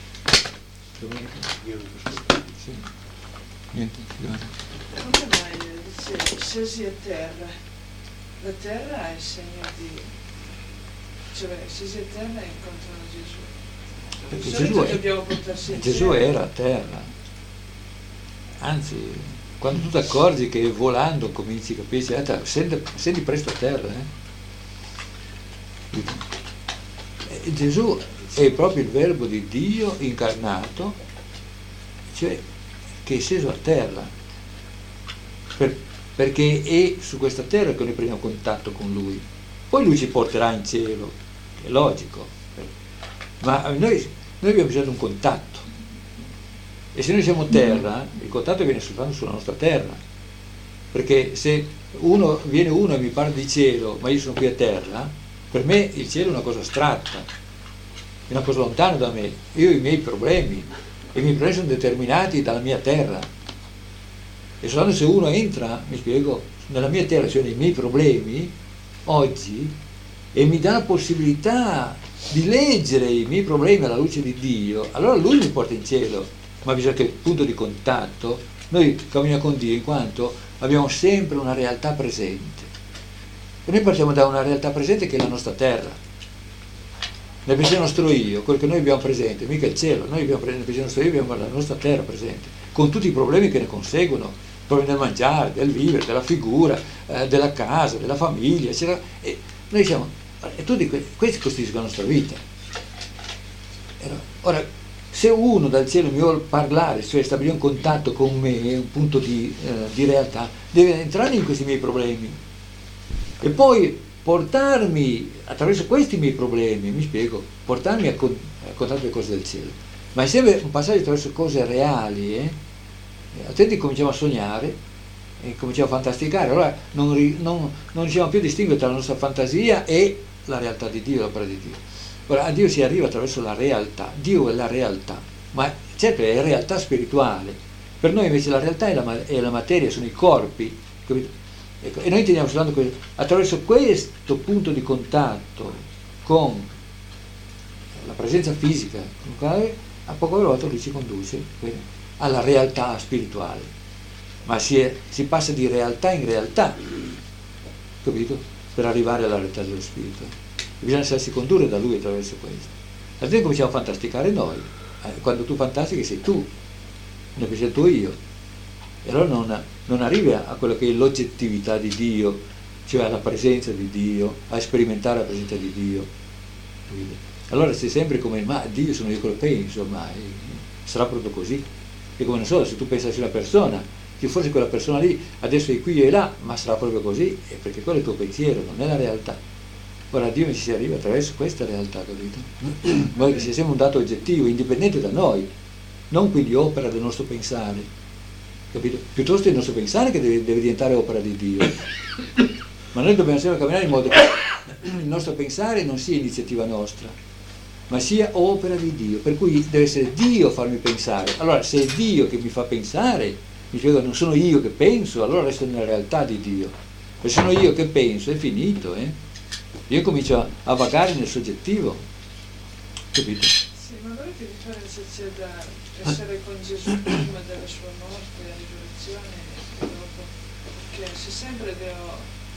Sì. Niente, come mai dice scesi a terra? La terra è segno di, cioè scesi a terra e incontrano Gesù. Perché Di Gesù, solito è, dobbiamo portarsi Gesù insieme. era a terra, anzi quando tu ti accorgi che volando cominci a capire a terra, scendi, scendi presto a terra, eh? E Gesù è proprio il verbo di Dio incarnato, cioè che è sceso a terra, per, perché è su questa terra che noi prendiamo contatto con Lui. Poi Lui ci porterà in cielo, è logico, ma noi, noi abbiamo bisogno di un contatto, e se noi siamo terra, il contatto viene soltanto sulla nostra terra, perché se uno viene uno e mi parla di cielo, ma io sono qui a terra, per me il cielo è una cosa astratta, è una cosa lontana da me. Io ho i miei problemi, e i miei problemi sono determinati dalla mia terra, e soltanto se uno entra, mi spiego, nella mia terra, cioè nei miei problemi oggi, e mi dà la possibilità di leggere i miei problemi alla luce di Dio, allora Lui mi porta in cielo. Ma bisogna che il punto di contatto, noi camminiamo con Dio in quanto abbiamo sempre una realtà presente, e noi partiamo da una realtà presente che è la nostra terra. Nel pensiero nostro io, quello che noi abbiamo presente, mica il cielo, noi abbiamo presente, nel pensiero nostro io abbiamo la nostra terra presente, con tutti i problemi che ne conseguono, i problemi del mangiare, del vivere, della figura, eh, della casa, della famiglia, eccetera. E noi siamo, e tutti que- questi costituiscono la nostra vita. Ora, se uno dal cielo mi vuole parlare, cioè stabilire un contatto con me, un punto di, eh, di realtà, deve entrare in questi miei problemi e poi portarmi attraverso questi miei problemi, mi spiego, portarmi a, con, a contatto le cose del cielo. Ma è sempre un passaggio attraverso cose reali, eh? Altrimenti cominciamo a sognare e cominciamo a fantasticare, allora non, ri, non, non riusciamo più a distinguere tra la nostra fantasia e la realtà di Dio, l'opera di Dio. Ora, a Dio si arriva attraverso la realtà. Dio è la realtà, ma certo è realtà spirituale. Per noi invece la realtà è la, è la materia, sono i corpi, capito? Ecco, e noi intendiamo soltanto questo. Attraverso questo punto di contatto con la presenza fisica, a poco a volta lui ci conduce alla realtà spirituale. Ma si, è, si passa di realtà in realtà, capito? Per arrivare alla realtà dello spirito. Bisogna lasciarsi condurre da lui attraverso questo. Altrimenti cominciamo a fantasticare noi. Eh, quando tu fantastichi sei tu, non sei il tuo io. E allora non, non arrivi a quello che è l'oggettività di Dio, cioè alla presenza di Dio, a sperimentare la presenza di Dio. Allora sei sempre come, ma Dio sono io che lo penso, ma sarà proprio così. E come non so, se tu pensassi a una persona, che forse quella persona lì adesso è qui e là, ma sarà proprio così, è perché quello è il tuo pensiero, non è la realtà. Ora a Dio ci si arriva attraverso questa realtà, capito? Noi che sia sempre un dato oggettivo, indipendente da noi, non quindi opera del nostro pensare, capito? Piuttosto è il nostro pensare che deve, deve diventare opera di Dio. Ma noi dobbiamo sempre camminare in modo che il nostro pensare non sia iniziativa nostra, ma sia opera di Dio, per cui deve essere Dio a farmi pensare. Allora se è Dio che mi fa pensare, mi spiego, non sono io che penso, allora resto nella realtà di Dio. Se sono io che penso è finito, eh? Io comincio a vagare nel soggettivo, capito? Sì, ma allora che differenza c'è da essere con Gesù prima della sua morte e risurrezione e dopo? Perché se sempre devo...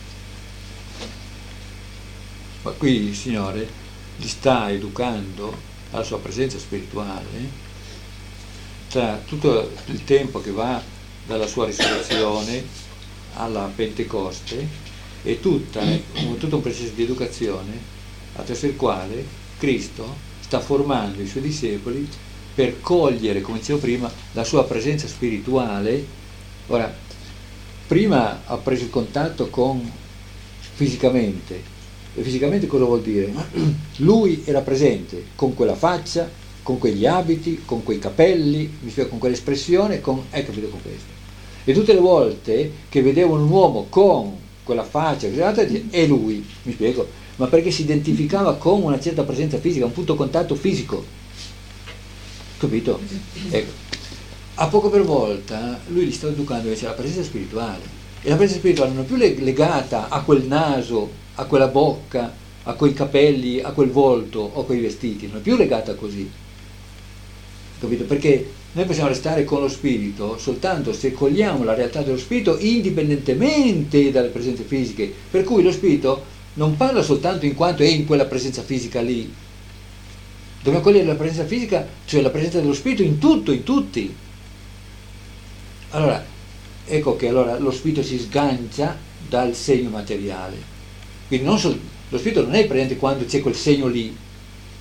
Ma qui il Signore li sta educando alla sua presenza spirituale, tra tutto il tempo che va dalla sua risurrezione alla Pentecoste, è tutta, tutto un processo di educazione attraverso il quale Cristo sta formando i suoi discepoli per cogliere, come dicevo prima, la sua presenza spirituale. Ora, prima ha preso il contatto con fisicamente, e fisicamente cosa vuol dire? Lui era presente con quella faccia, con quegli abiti, con quei capelli, mi spiego, con quell'espressione, con, hai capito, con questo. E tutte le volte che vedevano un uomo con quella faccia, è lui, mi spiego, ma perché si identificava con una certa presenza fisica, un punto contatto fisico, capito? Ecco. A poco per volta lui li sta educando invece alla presenza spirituale, e la presenza spirituale non è più legata a quel naso, a quella bocca, a quei capelli, a quel volto o a quei vestiti, non è più legata così, capito? Perché noi possiamo restare con lo spirito soltanto se cogliamo la realtà dello spirito indipendentemente dalle presenze fisiche, per cui lo spirito non parla soltanto in quanto è in quella presenza fisica lì, dobbiamo cogliere la presenza fisica, cioè la presenza dello spirito in tutto, in tutti. Allora, ecco che allora lo spirito si sgancia dal segno materiale, quindi non sol- lo spirito non è presente quando c'è quel segno lì,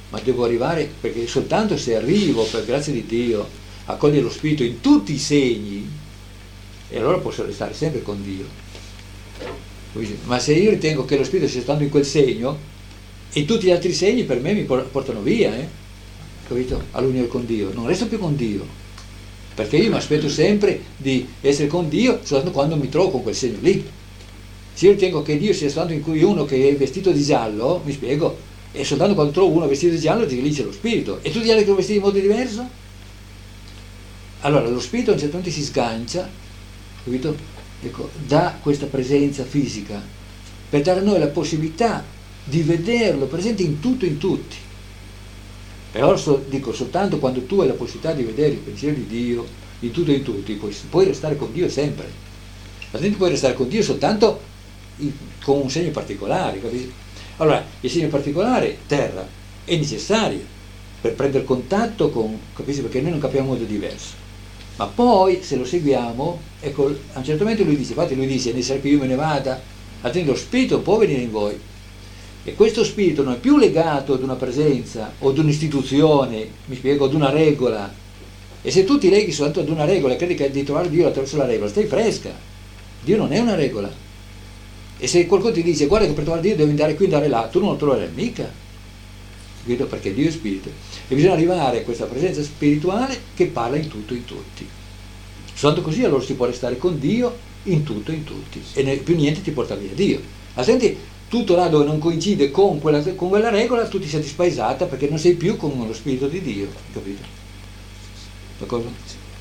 ma devo arrivare, perché soltanto se arrivo, per grazia di Dio, a cogliere lo Spirito in tutti i segni, e allora posso restare sempre con Dio. Ma se io ritengo che lo Spirito sia stato in quel segno, e tutti gli altri segni per me mi portano via, eh? Capito? All'unione con Dio, non resto più con Dio, perché io mi aspetto sempre di essere con Dio soltanto quando mi trovo con quel segno lì. Se io ritengo che Dio sia stato in cui uno che è vestito di giallo, mi spiego, e soltanto quando trovo uno vestito di giallo lì c'è lo Spirito, e tutti gli altri che sono vestiti in modo diverso, allora lo Spirito a un certo punto si sgancia, capito? Ecco, da questa presenza fisica per dare a noi la possibilità di vederlo presente in tutto e in tutti. Però so, dico, soltanto quando tu hai la possibilità di vedere il pensiero di Dio in tutto e in tutti, puoi, puoi restare con Dio sempre. Altrimenti puoi restare con Dio soltanto in, con un segno particolare, capito? Allora, il segno particolare, terra, è necessario per prendere contatto con, capisci? Perché noi non capiamo in modo diverso. Ma poi, se lo seguiamo, ecco, a un certo momento lui dice, infatti lui dice, è necessario che io me ne vada, altrimenti lo Spirito può venire in voi. E questo Spirito non è più legato ad una presenza o ad un'istituzione, mi spiego, ad una regola. E se tu ti leghi soltanto ad una regola e credi che di trovare Dio attraverso la regola, stai fresca. Dio non è una regola. E se qualcuno ti dice, guarda che per trovare Dio devi andare qui e andare là, tu non lo troverai mica. Capito? Perché Dio è Spirito. E bisogna arrivare a questa presenza spirituale che parla in tutto e in tutti. Soltanto così allora si può restare con Dio in tutto e in tutti. E più niente ti porta via Dio. Altrimenti tutto là dove non coincide con quella, con quella regola, tu ti senti spaesata perché non sei più con lo Spirito di Dio, capito? D'accordo?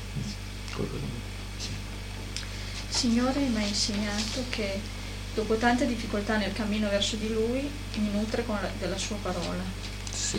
Sì. Signore mi ha insegnato che dopo tante difficoltà nel cammino verso di Lui mi nutre con la, della Sua parola. Sì.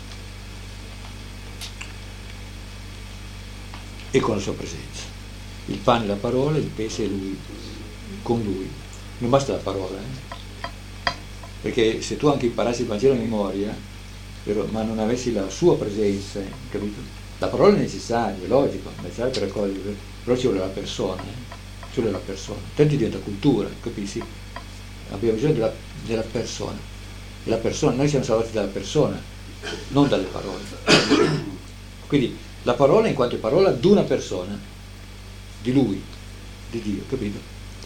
E con la Sua presenza. Il pane è la parola, il pesce è Lui, con Lui. Non basta la parola, eh? Perché se tu anche imparassi il Vangelo a memoria, però, ma non avessi la sua presenza, capito? La parola è necessaria, è logico, è necessario per raccogliere, però ci vuole la persona, eh? Ci vuole la persona. Tanto diventa cultura, capisci? Abbiamo bisogno della, della persona. E la persona, noi siamo salvati dalla persona, non dalle parole. Quindi la parola in quanto è parola di una persona, di Lui, di Dio, capito?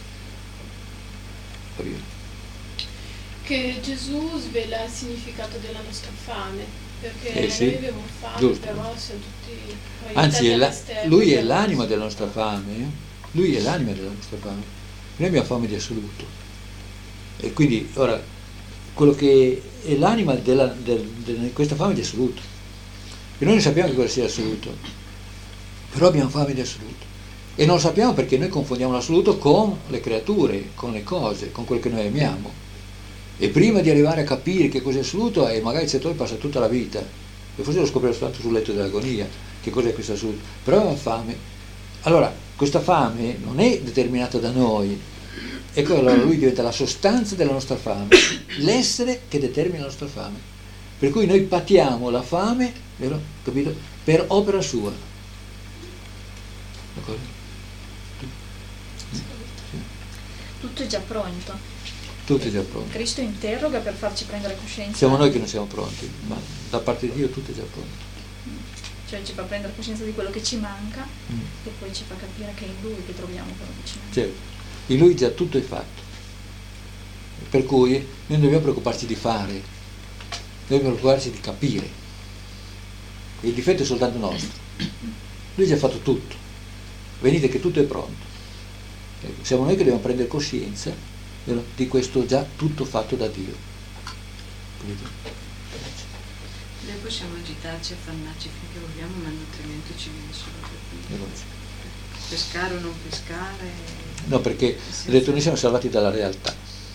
Capito? Che Gesù svela il significato della nostra fame, perché eh sì, noi abbiamo fame, giusto. però siamo tutti anzi è la, all'esterno, lui è l'anima della nostra fame, eh? Lui è l'anima della nostra fame, noi abbiamo fame di assoluto, e quindi ora quello che è l'anima della, del, di questa fame di assoluto, e noi non sappiamo che cosa sia assoluto, però abbiamo fame di assoluto, e non lo sappiamo perché noi confondiamo l'assoluto con le creature, con le cose, con quel che noi amiamo. E prima di arrivare a capire che cos'è assoluto, e magari il settore passa tutta la vita, e forse lo scoprirà soltanto sul letto dell'agonia, che cos'è questo assoluto. Però aveva fame. Allora, questa fame non è determinata da noi, ecco, allora lui diventa la sostanza della nostra fame, l'essere che determina la nostra fame. Per cui noi patiamo la fame, vero? Capito? Per opera sua. D'accordo? Sì. Tutto è già pronto. Tutto è già pronto. Cristo interroga per farci prendere coscienza. Siamo noi che non siamo pronti, ma da parte di Dio tutto è già pronto. Cioè ci fa prendere coscienza di quello che ci manca mm. e poi ci fa capire che è in Lui che troviamo quello che ci manca. Certo, in Lui già tutto è fatto. Per cui noi non dobbiamo preoccuparci di fare, noi dobbiamo preoccuparci di capire. Il difetto è soltanto nostro. Lui ha già fatto tutto. Venite che tutto è pronto. Siamo noi che dobbiamo prendere coscienza di questo già tutto fatto da Dio. Capito? Noi possiamo agitarci, affannarci finché vogliamo, ma il nutrimento ci viene solo da Dio. Pescare o non pescare. No, perché ho detto noi siamo salvati dalla realtà.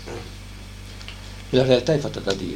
E la realtà è fatta da Dio.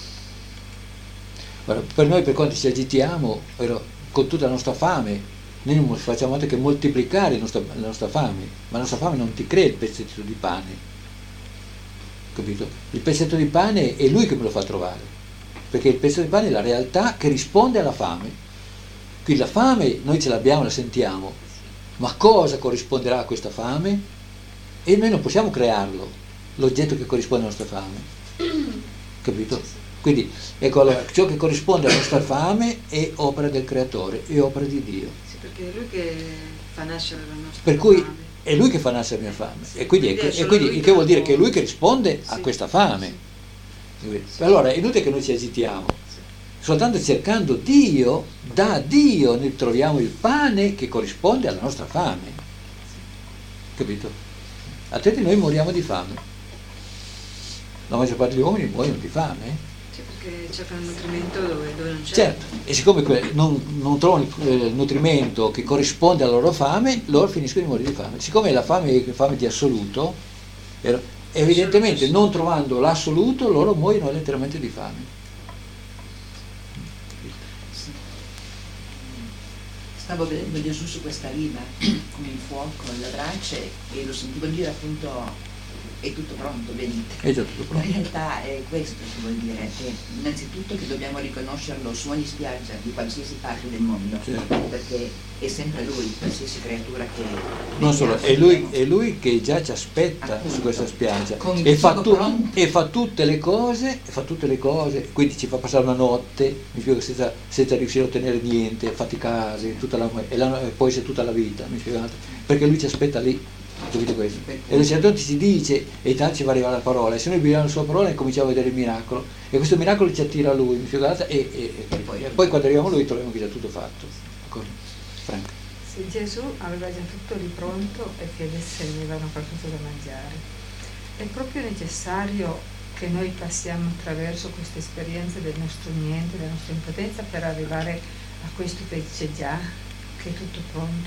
Ora, per noi, per quanto ci agitiamo, però, con tutta la nostra fame, noi non facciamo altro che moltiplicare la nostra, la nostra fame, ma la nostra fame non ti crea il pezzettino di pane. Capito? Il pezzetto di pane è Lui che me lo fa trovare, perché il pezzetto di pane è la realtà che risponde alla fame. Quindi la fame noi ce l'abbiamo, la sentiamo, ma cosa corrisponderà a questa fame? E noi non possiamo crearlo, l'oggetto che corrisponde alla nostra fame. Capito? Quindi ecco, allora, ciò che corrisponde alla nostra fame è opera del Creatore, è opera di Dio. Sì, perché è Lui che fa nascere la nostra Per cui fame. è Lui che fa nascere la mia fame. Sì, E quindi, quindi è e solo quindi Lui il che che vuol dire può- che è Lui che risponde a Sì. questa fame. Allora è inutile che noi ci agitiamo. Soltanto cercando Dio, da Dio noi troviamo il pane che corrisponde alla nostra fame. Capito? Altrimenti noi moriamo di fame. La maggior parte degli uomini muoiono di fame. eh? Sì, perché cercano nutrimento dove, dove non c'è. Certo, e siccome que- non, non trovano il eh, nutrimento che corrisponde alla loro fame, loro finiscono di morire di fame. Siccome la fame è fame di assoluto, er- evidentemente non trovando l'assoluto, loro muoiono letteralmente di fame. Stavo vedendo Gesù su questa riva con il fuoco e le braccia e lo sentivo dire appunto è tutto pronto, venite. È già tutto pronto. In realtà è questo che vuol dire, che innanzitutto che dobbiamo riconoscerlo su ogni spiaggia di qualsiasi parte del mondo, Certo. perché è sempre Lui, qualsiasi creatura che... Non solo, è lui, è lui che già ci aspetta su questa spiaggia Con il e fa, cibo tu- pronto. e fa tutte le cose, e fa tutte le cose, quindi ci fa passare una notte, mi spiego, senza, senza riuscire a ottenere niente, faticare, tutta la, e, la, e poi c'è tutta la vita, mi spiegate? Perché lui ci aspetta lì. Capite questo? E il sacerdote ci dice, e intanto ci va arrivare la parola, e se noi viviamo la sua parola e cominciamo a vedere il miracolo, e questo miracolo ci attira a lui, mi spiegate? E, e, e, poi, e poi quando arriviamo a lui troviamo che è già tutto fatto. D'accordo? Franca. Se Gesù aveva già tutto lì pronto e che adesso avevano qualcosa da mangiare, è proprio necessario che noi passiamo attraverso queste esperienze del nostro niente, della nostra impotenza, per arrivare a questo che c'è già, che è tutto pronto.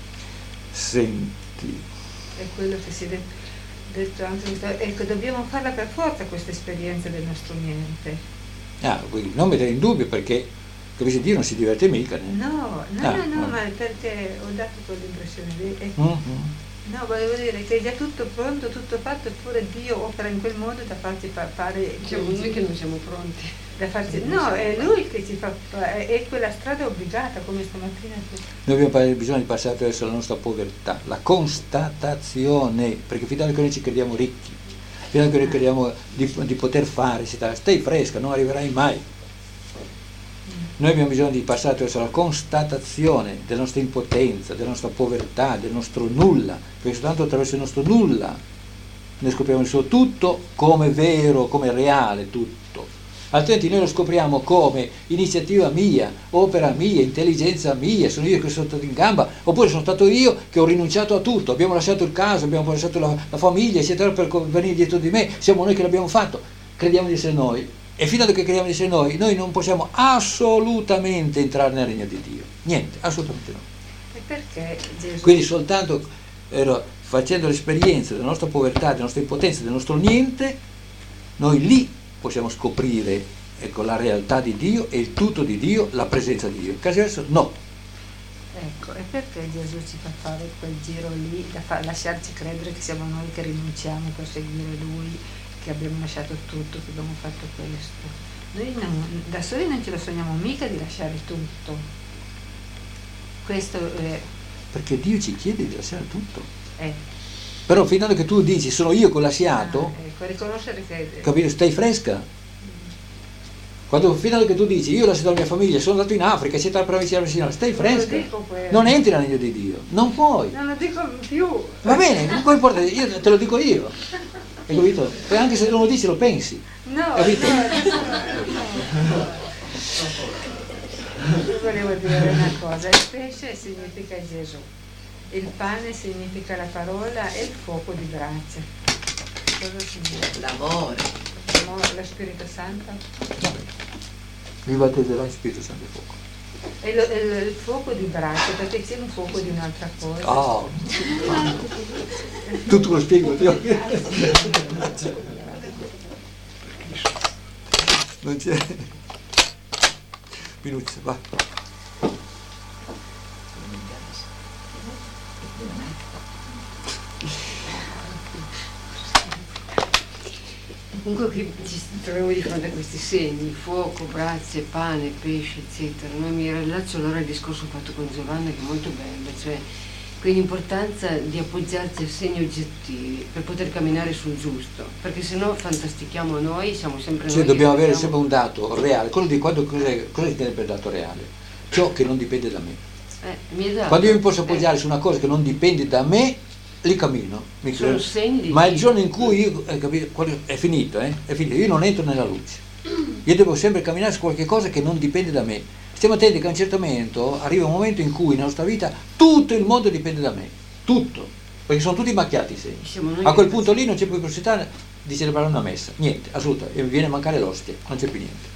Senti. È quello che si è detto anche, ecco, dobbiamo farla per forza questa esperienza del nostro niente. Ah, quindi non mettere in dubbio perché, capisci, Dio non si diverte mica. né? No, no, Ah, no, no, no. ma perché ho dato quell'impressione lì. Ecco. Mhm. No, volevo dire che è già tutto pronto, tutto fatto, eppure Dio opera in quel modo da farci fa- fare... Siamo noi che non siamo pronti. Da farci, no, è Lui che ci fa... è, è quella strada obbligata, come stamattina. Noi abbiamo bisogno di passare attraverso la nostra povertà, la constatazione, perché fino a che noi ci crediamo ricchi, fino a che noi crediamo di, di poter fare, stai fresca, non arriverai mai. Noi abbiamo bisogno di passare attraverso la constatazione della nostra impotenza, della nostra povertà, del nostro nulla, perché soltanto attraverso il nostro nulla noi scopriamo il suo tutto come vero, come reale tutto. Altrimenti noi lo scopriamo come iniziativa mia, opera mia, intelligenza mia, sono io che sono stato in gamba, oppure sono stato io che ho rinunciato a tutto, abbiamo lasciato il caso, abbiamo lasciato la, la famiglia, eccetera, per venire dietro di me, siamo noi che l'abbiamo fatto, crediamo di essere noi. E fino a che crediamo di essere noi, noi non possiamo assolutamente entrare nel regno di Dio. Niente, assolutamente no. E perché Gesù... Quindi soltanto ero, facendo l'esperienza della nostra povertà, della nostra impotenza, del nostro niente, noi lì possiamo scoprire, ecco, la realtà di Dio e il tutto di Dio, la presenza di Dio. In caso diverso, no. Ecco, e perché Gesù ci fa fare quel giro lì, da fa- lasciarci credere che siamo noi che rinunciamo per seguire Lui, che abbiamo lasciato tutto, che abbiamo fatto questo. Noi non- da soli non ce lo sogniamo mica di lasciare tutto. Questo è... Perché Dio ci chiede di lasciare tutto. è Però fino a che tu dici sono io che ho lasciato, ah, ecco, riconoscere che... capito? Stai fresca. Quando fino a che tu dici io ho lasciato la mia famiglia, sono andato in Africa, eccetera, per avvicinare al Signore, stai Non lo fresca. dico quello. Non entri nel regno di Dio, non puoi. Non lo dico più. Va bene, non importa, io te lo dico io. Hai capito? E anche se non lo dici lo pensi. No, Capito? no, adesso no. Io volevo dire una cosa, il pesce significa Gesù, il pane significa la parola e il fuoco di grazia. Cosa significa? L'amore. L'amore, lo Spirito Santo? Vi battezerò in Spirito Santo e fuoco. E lo- e il fuoco di grazia, perché c'è un fuoco di un'altra cosa. Oh. Tutto lo spiego io. Non c'è. Minuti, va. Comunque qui ci troviamo di fronte a questi segni, fuoco, braccia, pane, pesce, eccetera. No, mi rilaccio allora al discorso fatto con Giovanna, che è molto bello, cioè Quindi l'importanza di appoggiarci a segni oggettivi per poter camminare sul giusto, perché se no fantastichiamo noi, siamo sempre cioè, noi. dobbiamo avere abbiamo... sempre un dato reale. Quello di quando, cosa, cosa si tiene per dato reale? Ciò che non dipende da me. Eh, mi dato, quando io mi posso appoggiare eh. su una cosa che non dipende da me, lì cammino. Mi Sono segni Ma di... il giorno in cui io, eh, capito, è finito, eh? È finito, io non entro nella luce. Io devo sempre camminare su qualche cosa che non dipende da me. Stiamo attenti che a un certo momento arriva un momento in cui nella nostra vita tutto il mondo dipende da me. Tutto, perché sono tutti macchiati i segni. A quel punto lì non c'è più possibilità di celebrare una messa, niente, assoluta, e viene a mancare l'ostia, non c'è più niente,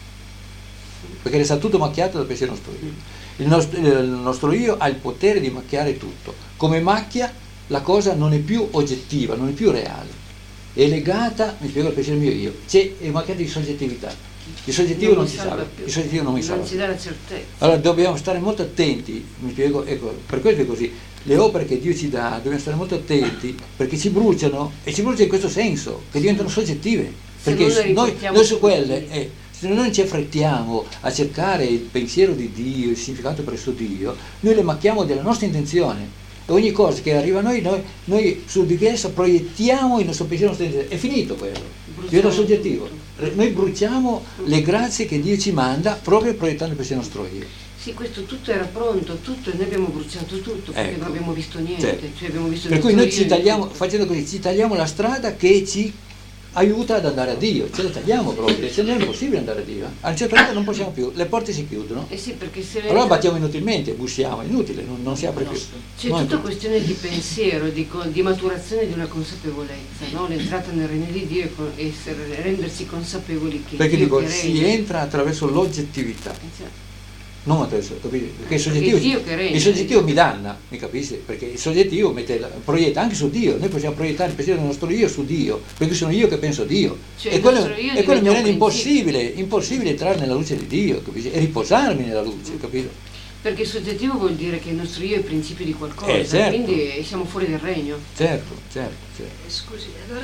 perché resta tutto macchiato dal pensiero nostro io. Il nostro, il nostro io ha il potere di macchiare tutto, come macchia la cosa non è più oggettiva, non è più reale, è legata, mi spiego, al pensiero mio io, c'è, è macchiato di soggettività. Il soggettivo non, non ci salva, più. Il soggettivo non mi salva. Non ci dà la certezza. Allora dobbiamo stare molto attenti, mi spiego, ecco, per questo è così. Le opere che Dio ci dà dobbiamo stare molto attenti perché ci bruciano, e ci bruciano in questo senso, che diventano soggettive. Perché noi, noi su quelle, eh, se noi non ci affrettiamo a cercare il pensiero di Dio, il significato presso Dio, noi le macchiamo della nostra intenzione. E ogni cosa che arriva a noi, noi, noi su di essa proiettiamo il nostro pensiero, la nostra intenzione. È finito quello, diventa soggettivo. Noi bruciamo le grazie che Dio ci manda proprio proiettando il pensiero nostro io. Sì, questo tutto era pronto, tutto, e noi abbiamo bruciato tutto perché ecco, non abbiamo visto niente. Certo. Cioè abbiamo visto per cui noi ci tagliamo, facendo così, ci tagliamo la strada che ci aiuta ad andare a Dio, ce la tagliamo proprio, se non è possibile andare a Dio. A un certo punto non possiamo più, le porte si chiudono. Eh sì, perché se allora battiamo inutilmente, bussiamo, è inutile, non, non si apre più. C'è non tutta questione di pensiero, di, di maturazione di una consapevolezza, no? L'entrata nel regno di Dio è essere, rendersi consapevoli che perché Dio dico, che si regna. entra attraverso l'oggettività. Esatto. Non attraverso, capite? Perché il soggettivo, il soggettivo mi danna, mi capisci? Perché il soggettivo mette, proietta anche su Dio, noi possiamo proiettare il pensiero del nostro io su Dio, perché sono io che penso a Dio. Cioè, e quello, e quello mi rende impossibile, impossibile entrare nella luce di Dio, capisci? E riposarmi nella luce, capito? Perché il soggettivo vuol dire che il nostro io è il principio di qualcosa, eh, certo. Quindi siamo fuori del regno. Certo, certo, certo. Scusi, allora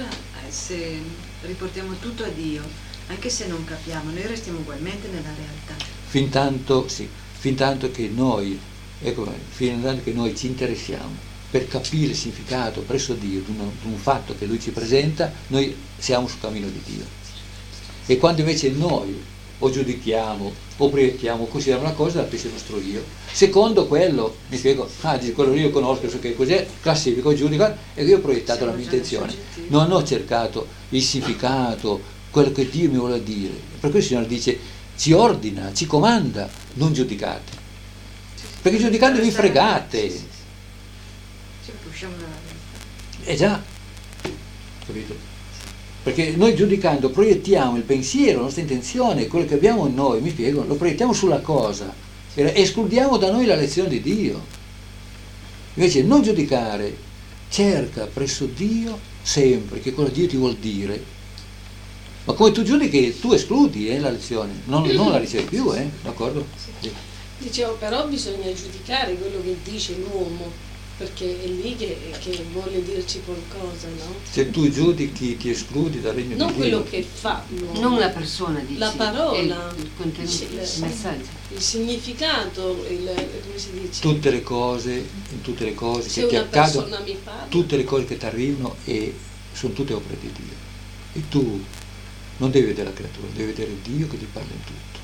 se riportiamo tutto a Dio, anche se non capiamo, noi restiamo ugualmente nella realtà. Fin tanto, sì, fin tanto che noi, ecco, fin tanto che noi ci interessiamo per capire il significato presso Dio di, uno, di un fatto che Lui ci presenta, noi siamo sul cammino di Dio. E quando invece noi o giudichiamo o proiettiamo, consideriamo una cosa dal pensiero nostro io, secondo quello, mi spiego, ah, dice quello io conosco, so che cos'è, classifico, giudico, e io ho proiettato siamo la mia intenzione, non ho cercato il significato, quello che Dio mi vuole dire. Per questo il Signore dice, ci ordina, ci comanda, non giudicate, perché giudicando vi fregate. Sì, perché usciamo dalla realtà. Eh già, capito? Perché noi giudicando proiettiamo il pensiero, la nostra intenzione, quello che abbiamo in noi, mi spiego, lo proiettiamo sulla cosa, escludiamo da noi la lezione di Dio. Invece non giudicare, cerca presso Dio sempre che cosa Dio ti vuol dire. Ma come tu giudichi, tu escludi eh, la lezione, non, non la ricevi più, eh, d'accordo? Sì. Dicevo, però bisogna giudicare quello che dice l'uomo, perché è lì che, che vuole dirci qualcosa, no? Se tu giudichi, ti escludi dal regno non di Dio. Non quello che fa l'uomo. Non la persona, dici. La parola. Il, il contenuto, il, il messaggio. Il significato, il, come si dice? Tutte le cose, in tutte le cose Se che ti accadono, mi parla, tutte le cose che ti arrivano e sono tutte opere di Dio. E tu non devi vedere la creatura, devi vedere Dio che ti parla in tutto.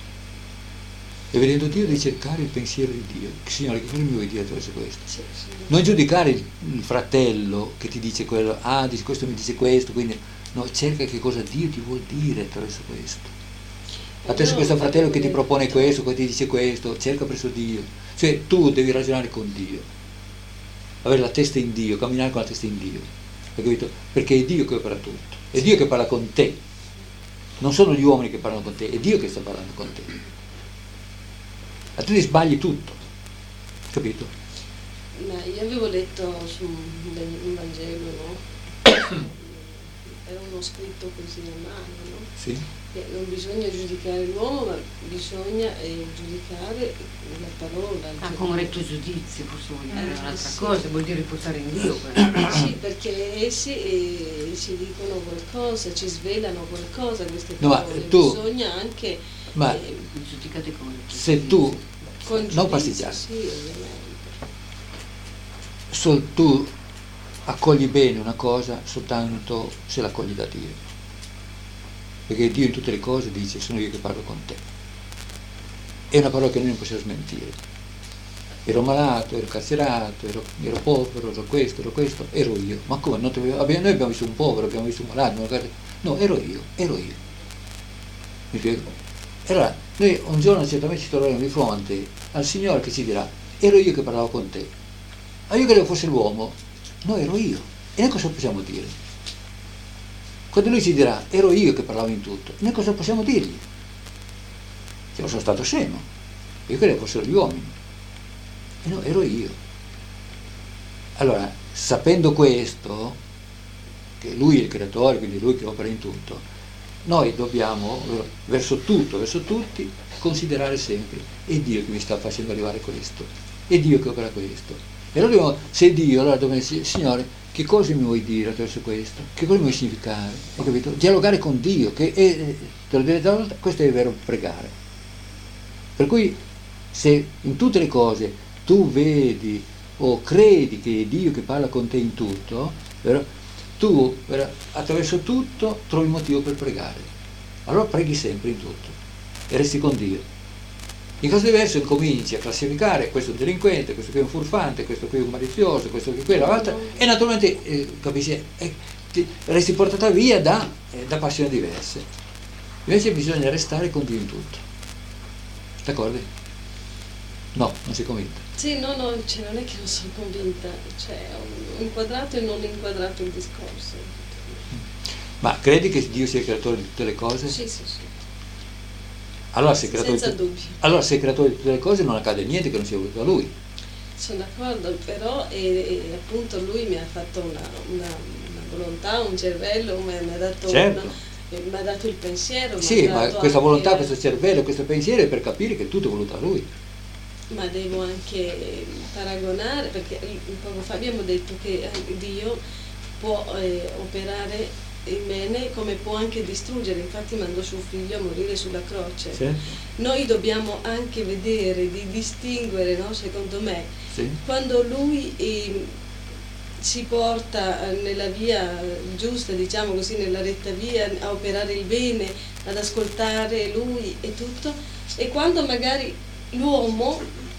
E vedendo Dio devi cercare il pensiero di Dio. Signore, che cosa mi vuoi dire attraverso questo? Sì, sì. Non giudicare il, il fratello che ti dice quello, ah, dice questo mi dice questo, quindi no, cerca che cosa Dio ti vuol dire attraverso questo. Attraverso questo fratello che ti propone questo, che ti dice questo, cerca presso Dio. Cioè tu devi ragionare con Dio, avere la testa in Dio, camminare con la testa in Dio. Hai capito? Perché è Dio che opera tutto, è Dio che parla con te. Non sono gli uomini che parlano con te, è Dio che sta parlando con te. A te ti sbagli tutto, capito? Ma io avevo letto su un Vangelo, no? Era uno scritto così a mano, no? Sì. Che non bisogna giudicare l'uomo, ma bisogna eh, giudicare la parola. Ah, come retto giudizio, forse vuol dire eh, un'altra sì. cosa, vuol dire riposare in Dio. Sì, perché essi eh, ci dicono qualcosa, ci svelano qualcosa queste no, parole. Ma tu, bisogna anche ma eh, giudicate come se tu con non giudizio, pasticciare. sì, ovviamente. sol, tu accogli bene una cosa soltanto se la accogli da Dio, perché Dio in tutte le cose dice sono io che parlo con te, è una parola che noi non possiamo smentire. Ero malato, ero carcerato, ero, ero povero, ero questo, ero questo, ero io. Ma come? Non abbiamo, noi abbiamo visto un povero, abbiamo visto un malato, no, ero io, ero io. Mi spiego? E allora, noi un giorno certamente ci troveremo di fronte al Signore che ci dirà, ero io che parlavo con te. Ma io credevo fosse l'uomo, no, ero io. E noi cosa possiamo dire? Quando lui ci dirà, ero io che parlavo in tutto, noi cosa possiamo dirgli? Che non sono stato scemo, io credevo fossero gli uomini. No, ero io. Allora, sapendo questo, che lui è il creatore, quindi lui che opera in tutto, noi dobbiamo, verso tutto, verso tutti, considerare sempre, è Dio che mi sta facendo arrivare questo, è Dio che opera questo. E allora dobbiamo, se è Dio, allora dobbiamo dire, Signore, che cosa mi vuoi dire attraverso questo? Che cosa mi vuoi significare? Hai capito? Dialogare con Dio, che è, te lo direte una volta, questo è il vero pregare. Per cui, se in tutte le cose tu vedi o credi che è Dio che parla con te in tutto, vero? Tu vero? Attraverso tutto trovi motivo per pregare. Allora preghi sempre in tutto e resti con Dio. In caso diverso incominci a classificare questo è un delinquente, questo qui è un furfante, questo qui è un malizioso, questo qui è quella, l'altra, e naturalmente eh, capisci, eh, ti resti portata via da, eh, da passioni diverse. Invece bisogna restare con Dio in tutto. D'accordo? No, non sei convinta? Sì, no, no, cioè non è che non sono convinta, cioè ho inquadrato e non inquadrato il discorso. Ma credi che Dio sia il creatore di tutte le cose? Sì, sì, sì. Allora se, senza tu... dubbio. allora se è creatore di tutte le cose non accade niente che non sia voluto da Lui. Sono d'accordo, però e, e appunto Lui mi ha fatto una, una, una volontà, un cervello, mi ha dato certo. una, mi ha dato il pensiero. Sì, ma questa volontà, anche... questo cervello, questo pensiero è per capire che tutto è voluto da Lui. Ma devo anche paragonare, perché poco fa abbiamo detto che Dio può eh, operare in bene come può anche distruggere, infatti mandò suo figlio a morire sulla croce. Sì. Noi dobbiamo anche vedere, di distinguere, no, secondo me, sì. quando lui eh, si porta nella via giusta, diciamo così, nella retta via, a operare il bene, ad ascoltare lui e tutto, e quando magari l'uomo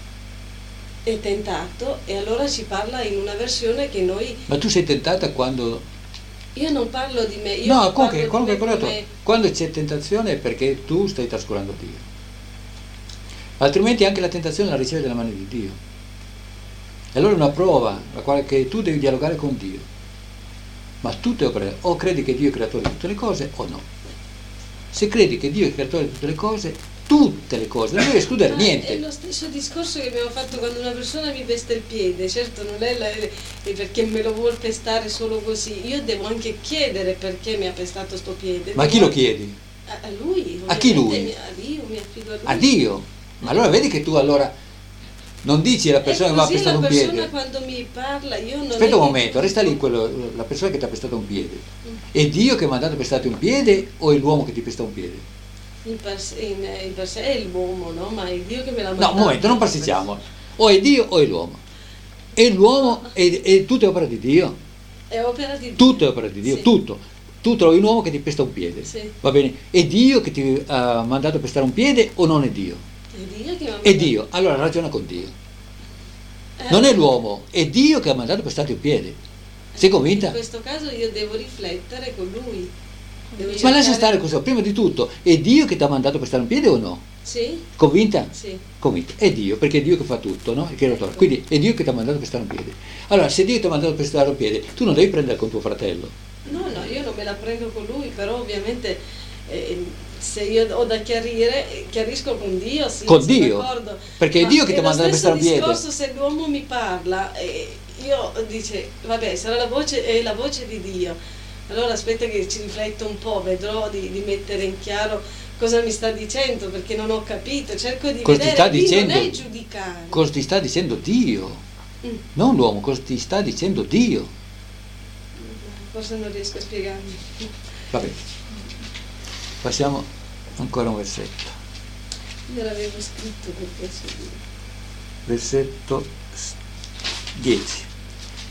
è tentato, e allora si parla in una versione che noi... Ma tu sei tentata quando... Io non parlo di me, io no, non comunque, parlo comunque, di me, me. Quando c'è tentazione è perché tu stai trascurando Dio. Altrimenti anche la tentazione la ricevi dalla mano di Dio. E allora è una prova, la quale che tu devi dialogare con Dio. Ma tu te o credi che Dio è creatore di tutte le cose o no. Se credi che Dio è creatore di tutte le cose, tutte le cose, non devi escludere Ma niente. è lo stesso discorso che abbiamo fatto quando una persona mi pesta il piede, certo non è, la, è perché me lo vuol pestare solo così, io devo anche chiedere perché mi ha pestato sto piede. Ma a chi lo chiedi? A, a lui, a chi lui? Mi, a Dio, mi affido a lui. A Dio? Ma allora vedi che tu allora non dici alla persona che mi ha pestato un piede. La persona quando mi parla, io non... Aspetta un momento, resta lì quello, la persona che ti ha pestato un piede. Mm. È Dio che mi ha mandato a pestarti un piede o è l'uomo che ti pesta un piede? In per, sé, in, in per sé è l'uomo, no? Ma è Dio che me l'ha mandato. No, un momento, non pastiziamo. O è Dio o è l'uomo. E l'uomo, e, e tutto è opera di Dio. È opera di Dio. Tutto è opera di Dio, sì. Tutto. Tu trovi un uomo che ti pesta un piede. Sì. Va bene? È Dio che ti ha mandato a pestare un piede o non è Dio? È Dio che mi ha mandato. È Dio, allora ragiona con Dio. Eh, non è l'uomo, è Dio che ha mandato a pestarti un piede. Sei convinta? In questo caso io devo riflettere con lui. Devo Ma cercare... lascia stare questo, prima di tutto, è Dio che ti ha mandato a pestare un piede o no? Sì. Convinta? Sì. Convinta. È Dio, perché è Dio che fa tutto, no? Il creatore. Quindi è Dio che ti ha mandato a pestare un piede. Allora, se Dio ti ha mandato a pestare un piede, tu non devi prendere con tuo fratello. No, no, io non me la prendo con lui, però ovviamente eh, se io ho da chiarire, chiarisco con Dio, sì, con sono Dio. d'accordo. Perché è Ma Dio che ti ha mandato a pestare un piede. È lo stesso discorso se l'uomo mi parla, eh, io dice, vabbè, sarà la voce, è la voce di Dio. Allora aspetta che ci rifletto un po', vedrò di, di mettere in chiaro cosa mi sta dicendo, perché non ho capito, cerco di cosa vedere, ti sta dicendo, non è giudicare. Cosa ti sta dicendo Dio? Mm. Non l'uomo, cosa ti sta dicendo Dio? Forse non riesco a spiegarmi. Va bene. Passiamo ancora un versetto. Io l'avevo scritto per piacere. Versetto dieci.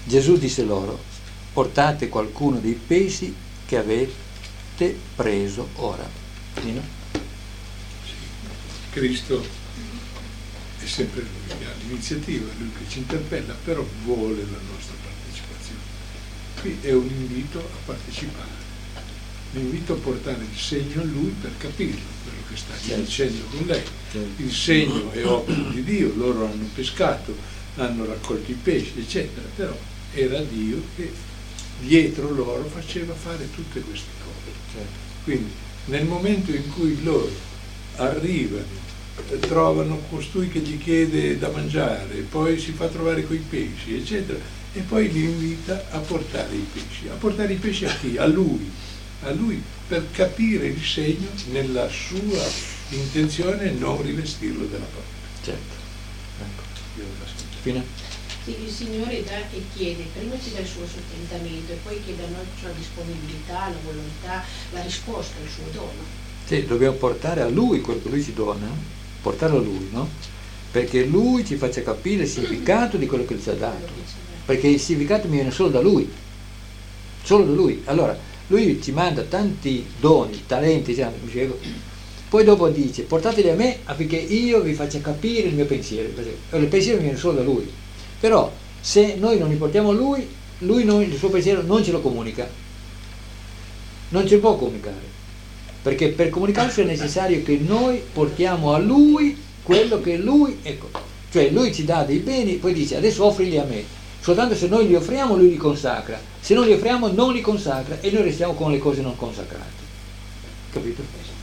Gesù disse loro: portate qualcuno dei pesi che avete preso ora. Nino? Sì. Cristo è sempre lui che ha l'iniziativa, lui che ci interpella, però vuole la nostra partecipazione. Qui è un invito a partecipare, un invito a portare il segno a lui per capirlo, quello che sta dicendo con lei. Il segno è opera di Dio, loro hanno pescato, hanno raccolto i pesci, eccetera, però era Dio che dietro loro faceva fare tutte queste cose. Quindi nel momento in cui loro arrivano, trovano costui che gli chiede da mangiare, poi si fa trovare coi pesci, eccetera, e poi li invita a portare i pesci. A portare i pesci a chi? A lui, a lui, per capire il segno nella sua intenzione e non rivestirlo della parola. Certo. Ecco. Fine? Sì, il Signore dà e chiede, prima ci dà il suo sostentamento e poi chiede a noi la sua disponibilità, la volontà, la risposta, il suo dono. Sì, dobbiamo portare a lui quello che lui ci dona, portarlo a lui, no? Perché lui ci faccia capire il significato di quello che ci ha dato, perché il significato mi viene solo da lui, solo da lui. Allora, lui ci manda tanti doni, talenti, diciamo, mi spiego. Poi dopo dice, portateli a me affinché io vi faccia capire il mio pensiero. Il pensiero mi viene solo da lui. Però se noi non li portiamo a lui, lui non, il suo pensiero non ce lo comunica, non ce lo può comunicare, perché per comunicarsi è necessario che noi portiamo a lui quello che lui, ecco, cioè lui ci dà dei beni, poi dice adesso offrili a me, soltanto se noi li offriamo lui li consacra, se non li offriamo non li consacra e noi restiamo con le cose non consacrate, capito?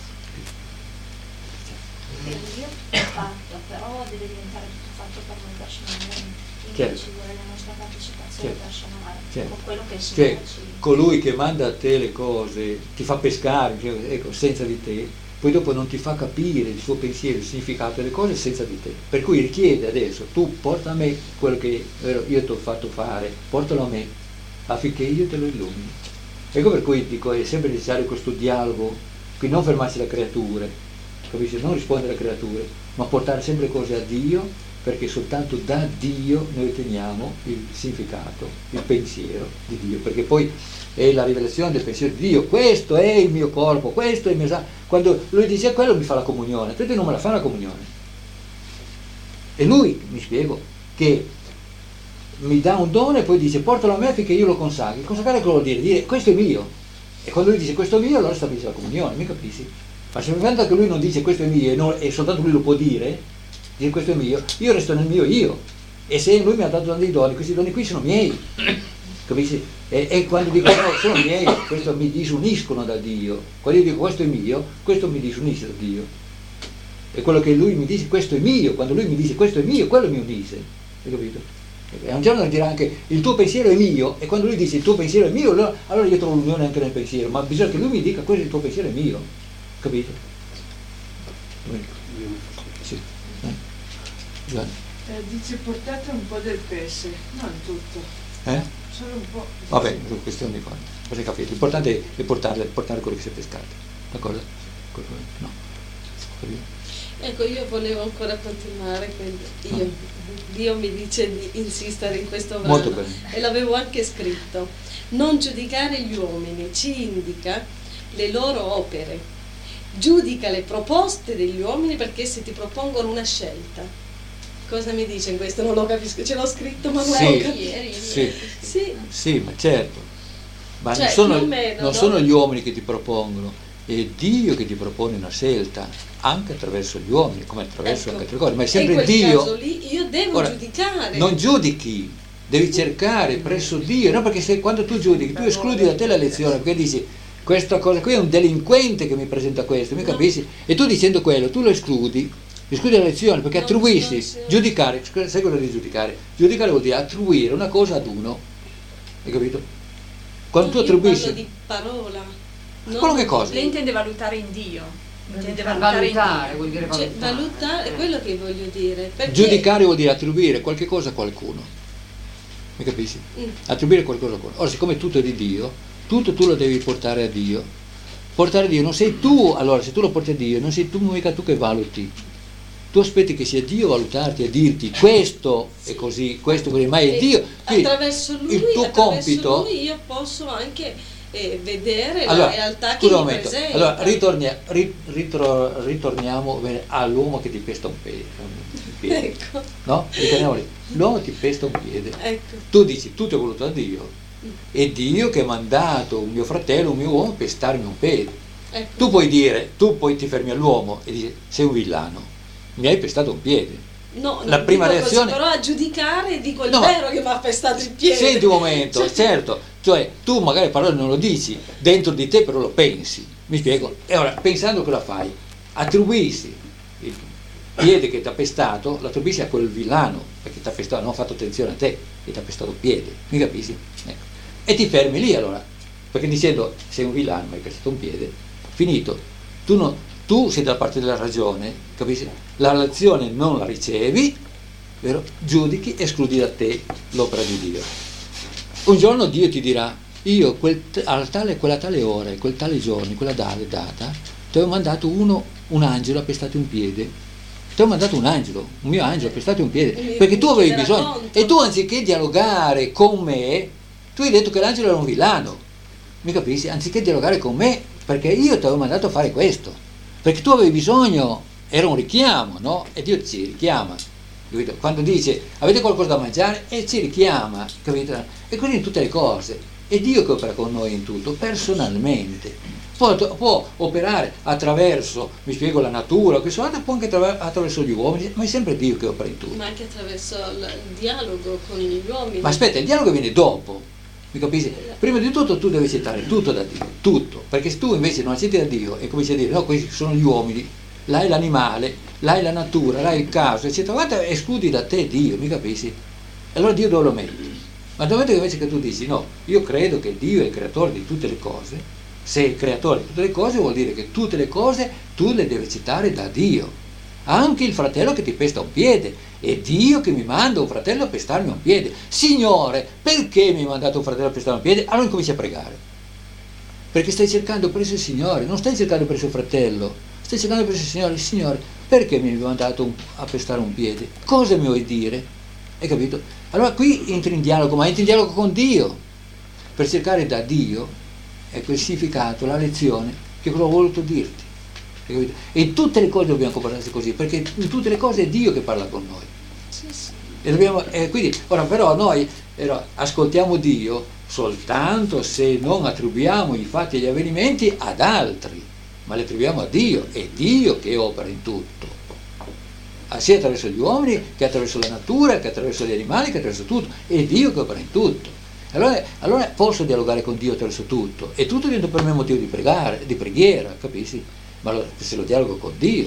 Dio è fatto, però deve diventare tutto fatto per noi personalmente. Certo. Ci vuole la nostra partecipazione Certo. personale, Certo. con quello che il Cioè, Signore ci... colui che manda a te le cose, ti fa pescare, cioè, ecco, senza di te, poi dopo non ti fa capire il suo pensiero, il significato delle cose senza di te. Per cui richiede adesso, tu porta a me quello che vero, io ti ho fatto fare, portalo a me, affinché io te lo illumini. Ecco per cui dico, è sempre necessario questo dialogo, quindi non fermarsi alle creature, capisci? Non rispondere alle creature, ma portare sempre cose a Dio, perché soltanto da Dio noi otteniamo il significato, il pensiero di Dio, perché poi è la rivelazione del pensiero di Dio, questo è il mio corpo, questo è il mio sangue. Quando lui dice quello mi fa la comunione, tutti non me la fa la comunione. E lui, mi spiego, che mi dà un dono e poi dice portalo a me affinché io lo consacri. Consacrare cosa vuol dire? Dire questo è mio. E quando lui dice questo è mio, allora stabilisce la comunione, mi capisci? Ma se mi pensa che lui non dice questo è mio e, non, e soltanto lui lo può dire, dire questo è mio, io resto nel mio io, e se lui mi ha dato dei doni, questi doni qui sono miei, capisci? E, e quando dico no, sono miei, questo mi disuniscono da Dio. Quando io dico questo è mio, questo mi disunisce da Dio. E quello che lui mi dice questo è mio, quando lui mi dice questo è mio, quello mi unisce, hai capito? E un giorno dirà anche il tuo pensiero è mio, e quando lui dice il tuo pensiero è mio, allora, allora io trovo l'unione anche nel pensiero, ma bisogna che lui mi dica questo il tuo pensiero è mio, capito? Sì. Eh, dice portate un po' del pesce, non tutto. Eh? Solo un po'. Vabbè, sono questioni di fare. Cosa capito? L'importante è portare, portare quello che si è pescato. D'accordo? No. Ecco, io volevo ancora continuare, io, Dio mi dice di insistere in questo brano. Molto bene. E l'avevo anche scritto. Non giudicare gli uomini, ci indica le loro opere. Giudica le proposte degli uomini perché se ti propongono una scelta. Cosa mi dice in questo? Non lo capisco, ce l'ho scritto ma non sì, lo capisco. Sì, sì. sì, ma certo. Ma cioè, non, sono, più o meno, non no? sono gli uomini che ti propongono, è Dio che ti propone una scelta, anche attraverso gli uomini, come attraverso ecco. anche altre cose, ma è E sempre in quel Dio. caso lì io devo Ora, giudicare. Non giudichi, devi cercare presso Dio, no? Perché se quando tu giudichi, tu escludi da te la lezione, perché dici questa cosa qui è un delinquente che mi presenta questo, mi capisci? E tu dicendo quello, tu lo escludi, escludi la lezione, perché No, attribuisci, no, sì. giudicare, sai cosa di giudicare? Giudicare vuol dire attribuire una cosa ad uno, hai capito? Quando tu Io attribuisci... parlo di parola. non- Qualunque cosa. Lei intende valutare in Dio. Intende Valutare, valutare, in Dio. vuol dire Cioè, valutare. valutare è quello che voglio dire. Perché, Giudicare vuol dire attribuire qualche cosa a qualcuno, mi capisci? Mm. Attribuire qualcosa a qualcuno. Ora, siccome tutto è di Dio, tutto tu lo devi portare a Dio. Portare a Dio, non sei tu, allora se tu lo porti a Dio, non sei tu mica tu che valuti, tu aspetti che sia Dio a valutarti, a dirti questo è così, questo è così, ma è Dio. Quindi, attraverso lui, il tuo attraverso compito, lui io posso anche eh, vedere allora, la realtà che scusa un mi momento, presenta. allora ritornia, ri, ritro, ritorniamo bene, all'uomo che ti pesta un piede, un piede. Ecco. No? Ritorniamo lì. L'uomo ti pesta un piede, Ecco. tu dici tutto è voluto da Dio, è Dio che ha mandato un mio fratello, un mio uomo a pestarmi un piede. Ecco. Tu puoi dire, tu poi ti fermi all'uomo e dici sei un villano, mi hai pestato un piede. No, La non prima dico reazione, così, però a giudicare dico il No, vero che mi ha pestato il piede. senti un momento, Cioè, certo, cioè tu magari parole non lo dici, dentro di te però lo pensi, mi spiego? E ora, pensando cosa fai? Attribuisci il piede che ti ha pestato, lo attribuisci a quel villano, perché ti ha pestato, non ha fatto attenzione a te, e ti ha pestato il piede, mi capisci? Ecco. E ti fermi lì allora, perché dicendo sei un villano, mi hai pestato un piede, finito, tu, non, tu sei dalla parte della ragione, capisci? La relazione non la ricevi, vero? Giudichi, escludi da te l'opera di Dio. Un giorno Dio ti dirà, io quel, alla tale, quella tale ora, quel tale giorno, quella tale data, ti ho mandato uno, un angelo a pestarti un piede, ti ho mandato un angelo, un mio angelo a pestarti un piede, perché tu avevi bisogno, e tu anziché dialogare con me, tu hai detto che l'angelo era un villano, mi capisci? Anziché dialogare con me, perché io ti avevo mandato a fare questo, perché tu avevi bisogno, era un richiamo, no? E Dio ci richiama, capito? Quando dice avete qualcosa da mangiare, e ci richiama, capito? E così in tutte le cose, è Dio che opera con noi in tutto, personalmente. Può, può operare attraverso, mi spiego, la natura, questo altro, può anche attraverso gli uomini, ma è sempre Dio che opera in tutto. Ma anche attraverso il dialogo con gli uomini. Ma aspetta, il dialogo viene dopo, mi capisci? Prima di tutto tu devi accettare tutto da Dio, tutto, perché se tu invece non accetti da Dio e cominci a dire no, questi sono gli uomini, là è l'animale, là è la natura, là è il caso, eccetera, guarda, escludi da te Dio, mi capisci? E allora Dio dove lo metti? Ma nel momento che invece che tu dici no, io credo che Dio è il creatore di tutte le cose, se è il creatore di tutte le cose vuol dire che tutte le cose tu le devi accettare da Dio, anche il fratello che ti pesta un piede, è Dio che mi manda un fratello a pestarmi un piede. Signore, perché mi hai mandato un fratello a pestarmi un piede? Allora incominci a pregare, perché stai cercando presso il Signore, non stai cercando presso il fratello, stai cercando presso il Signore. Signore, perché mi hai mandato un, a pestare un piede? Cosa mi vuoi dire? Hai capito? Allora qui entri in dialogo, ma entri in dialogo con Dio, per cercare da Dio, ecco il significato, la lezione, che cosa ho voluto dirti. Hai capito? E in tutte le cose dobbiamo comportarsi così, perché in tutte le cose è Dio che parla con noi. Sì, sì. E dobbiamo, e quindi, ora però noi però, ascoltiamo Dio soltanto se non attribuiamo i fatti e gli avvenimenti ad altri, ma li attribuiamo a Dio, è Dio che opera in tutto, sia attraverso gli uomini, che attraverso la natura, che attraverso gli animali, che attraverso tutto, è Dio che opera in tutto. Allora, allora posso dialogare con Dio attraverso tutto, e tutto diventa per me motivo di pregare, di preghiera, capisci? Ma lo, se lo dialogo con Dio.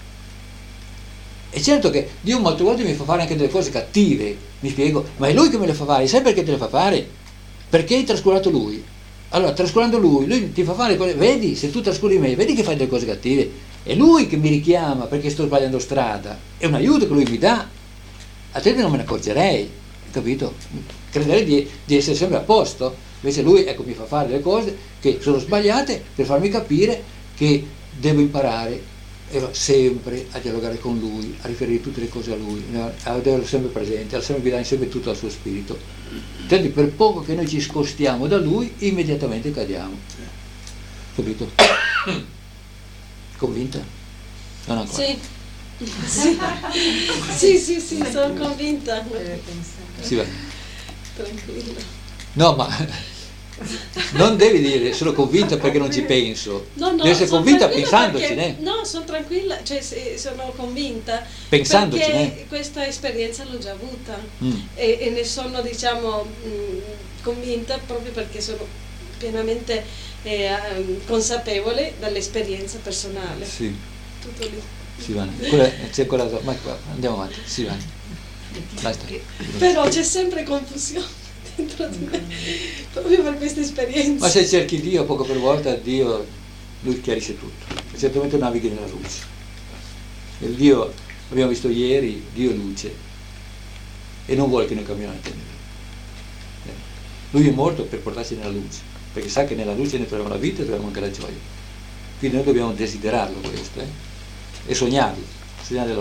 È certo che Dio molte volte mi fa fare anche delle cose cattive, mi spiego, ma è Lui che me le fa fare, sai perché te le fa fare? Perché hai trascurato Lui. Allora, trascurando Lui, Lui ti fa fare cose, vedi, se tu trascuri me, vedi che fai delle cose cattive, è Lui che mi richiama perché sto sbagliando strada, è un aiuto che Lui mi dà, altrimenti non me ne accorgerei, capito? Crederei di, di essere sempre a posto, invece Lui, ecco, mi fa fare delle cose che sono sbagliate per farmi capire che devo imparare sempre a dialogare con Lui, a riferire tutte le cose a Lui, a averlo sempre presente, a sempre guidare sempre tutto al suo spirito. Quindi per poco che noi ci scostiamo da Lui, immediatamente cadiamo. Capito? Convinta? Non ancora? Sì. Sì. Sì, sì, sì, sono convinta. Sì, va. Tranquilla. No, ma non devi dire sono convinta perché non ci penso, No, no, devi essere sono convinta tranquilla pensandoci, perché- né? No, sono tranquilla, cioè se- sono convinta Pensandoci, perché né? questa esperienza l'ho già avuta Mm. e, e ne sono, diciamo, mh, convinta proprio perché sono pienamente eh, ehm, consapevole dall'esperienza personale. Sì, Tutto lì. sì, va. Quella- c'è ancora, ma qua, andiamo avanti, sì, va. Basta. Però c'è sempre confusione dentro di me, proprio per questa esperienza. Ma se cerchi Dio poco per volta, Dio, Lui chiarisce tutto, e certamente navighi nella luce. Il Dio, abbiamo visto ieri, Dio è luce e non vuole che noi camminiamo nel tenebra. Lui è morto per portarci nella luce, perché sa che nella luce ne troviamo la vita e troviamo anche la gioia. Quindi noi dobbiamo desiderarlo questo, eh? E sognarlo, sognare la luce.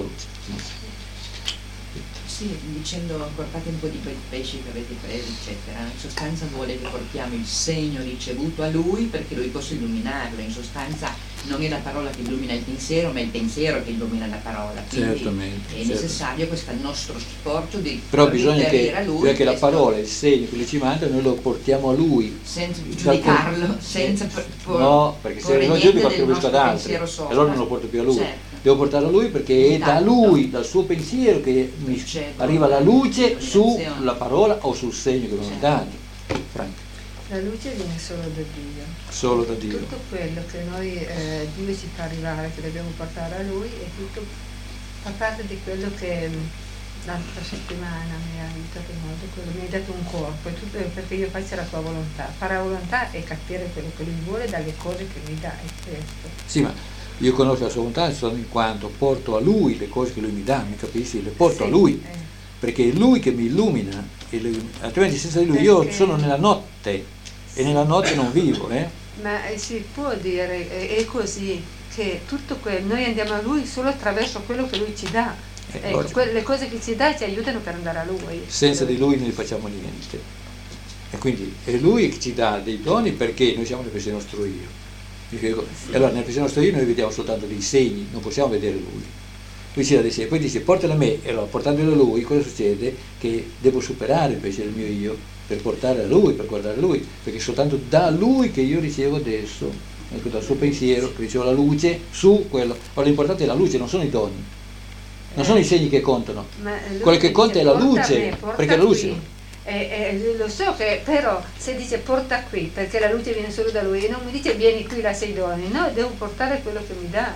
Sì, dicendo portate un po' di quei pesci che avete preso, eccetera. In sostanza vuole che portiamo il segno ricevuto a lui perché lui possa illuminarlo. In sostanza non è la parola che illumina il pensiero, ma è il pensiero che illumina la parola. Quindi certamente, è necessario questo nostro sforzo di però bisogna che, a lui bisogna che la questo, parola, il segno che lui ci manda, noi lo portiamo a lui. senza giudicarlo, senza por, no, perché se lo giudico lo attribuisco ad altri, allora non lo porto più a lui. Certo. Devo portarlo a lui perché è da lui, dal suo pensiero, che mi arriva la luce sulla parola o sul segno che mi ha dato. Franco. La luce viene solo da Dio. Solo da Dio. Tutto quello che noi eh, Dio ci fa arrivare, che dobbiamo portare a Lui, è tutto, fa parte di quello che l'altra settimana mi ha aiutato molto, quello, mi hai dato un corpo, è tutto perché io faccio la tua volontà. Fare la volontà è capire quello che Lui vuole dalle cose che mi dà, è questo. Sì, ma io conosco la sua volontà solo in quanto porto a Lui le cose che Lui mi dà, mi capisci? Le porto sì, a Lui, eh. perché è Lui che mi illumina, e le, altrimenti senza di Lui perché io sono nella notte. E nella notte non vivo, eh? Ma eh, si può dire, eh, è così, che tutto quello, noi andiamo a Lui solo attraverso quello che Lui ci dà. Eh, ecco, que- le cose che ci dà ci aiutano per andare a Lui. Senza di Lui non ne facciamo niente. E quindi è Lui che ci dà dei doni perché noi siamo nel pensiero nostro io. E allora nel pensiero nostro io noi vediamo soltanto dei segni, non possiamo vedere Lui. Lui ci dà dei segni, poi dice portala a me, e allora portandolo a Lui cosa succede? Che devo superare il pensiero del mio io per portare a Lui, per guardare a Lui, perché è soltanto da Lui che io ricevo adesso, ecco, dal suo pensiero, che ricevo la luce su quello. Allora l'importante è la luce, non sono i doni, non eh, sono i segni che contano, quello che conta è la luce, me, perché la luce... Eh, eh, lo so che però se dice porta qui, perché la luce viene solo da Lui, e non mi dice vieni qui, là sei doni, no, devo portare quello che mi dà.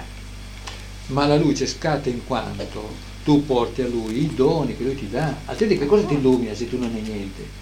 Ma la luce scatta in quanto tu porti a Lui i doni che Lui ti dà, altrimenti che cosa ti illumina se tu non hai niente?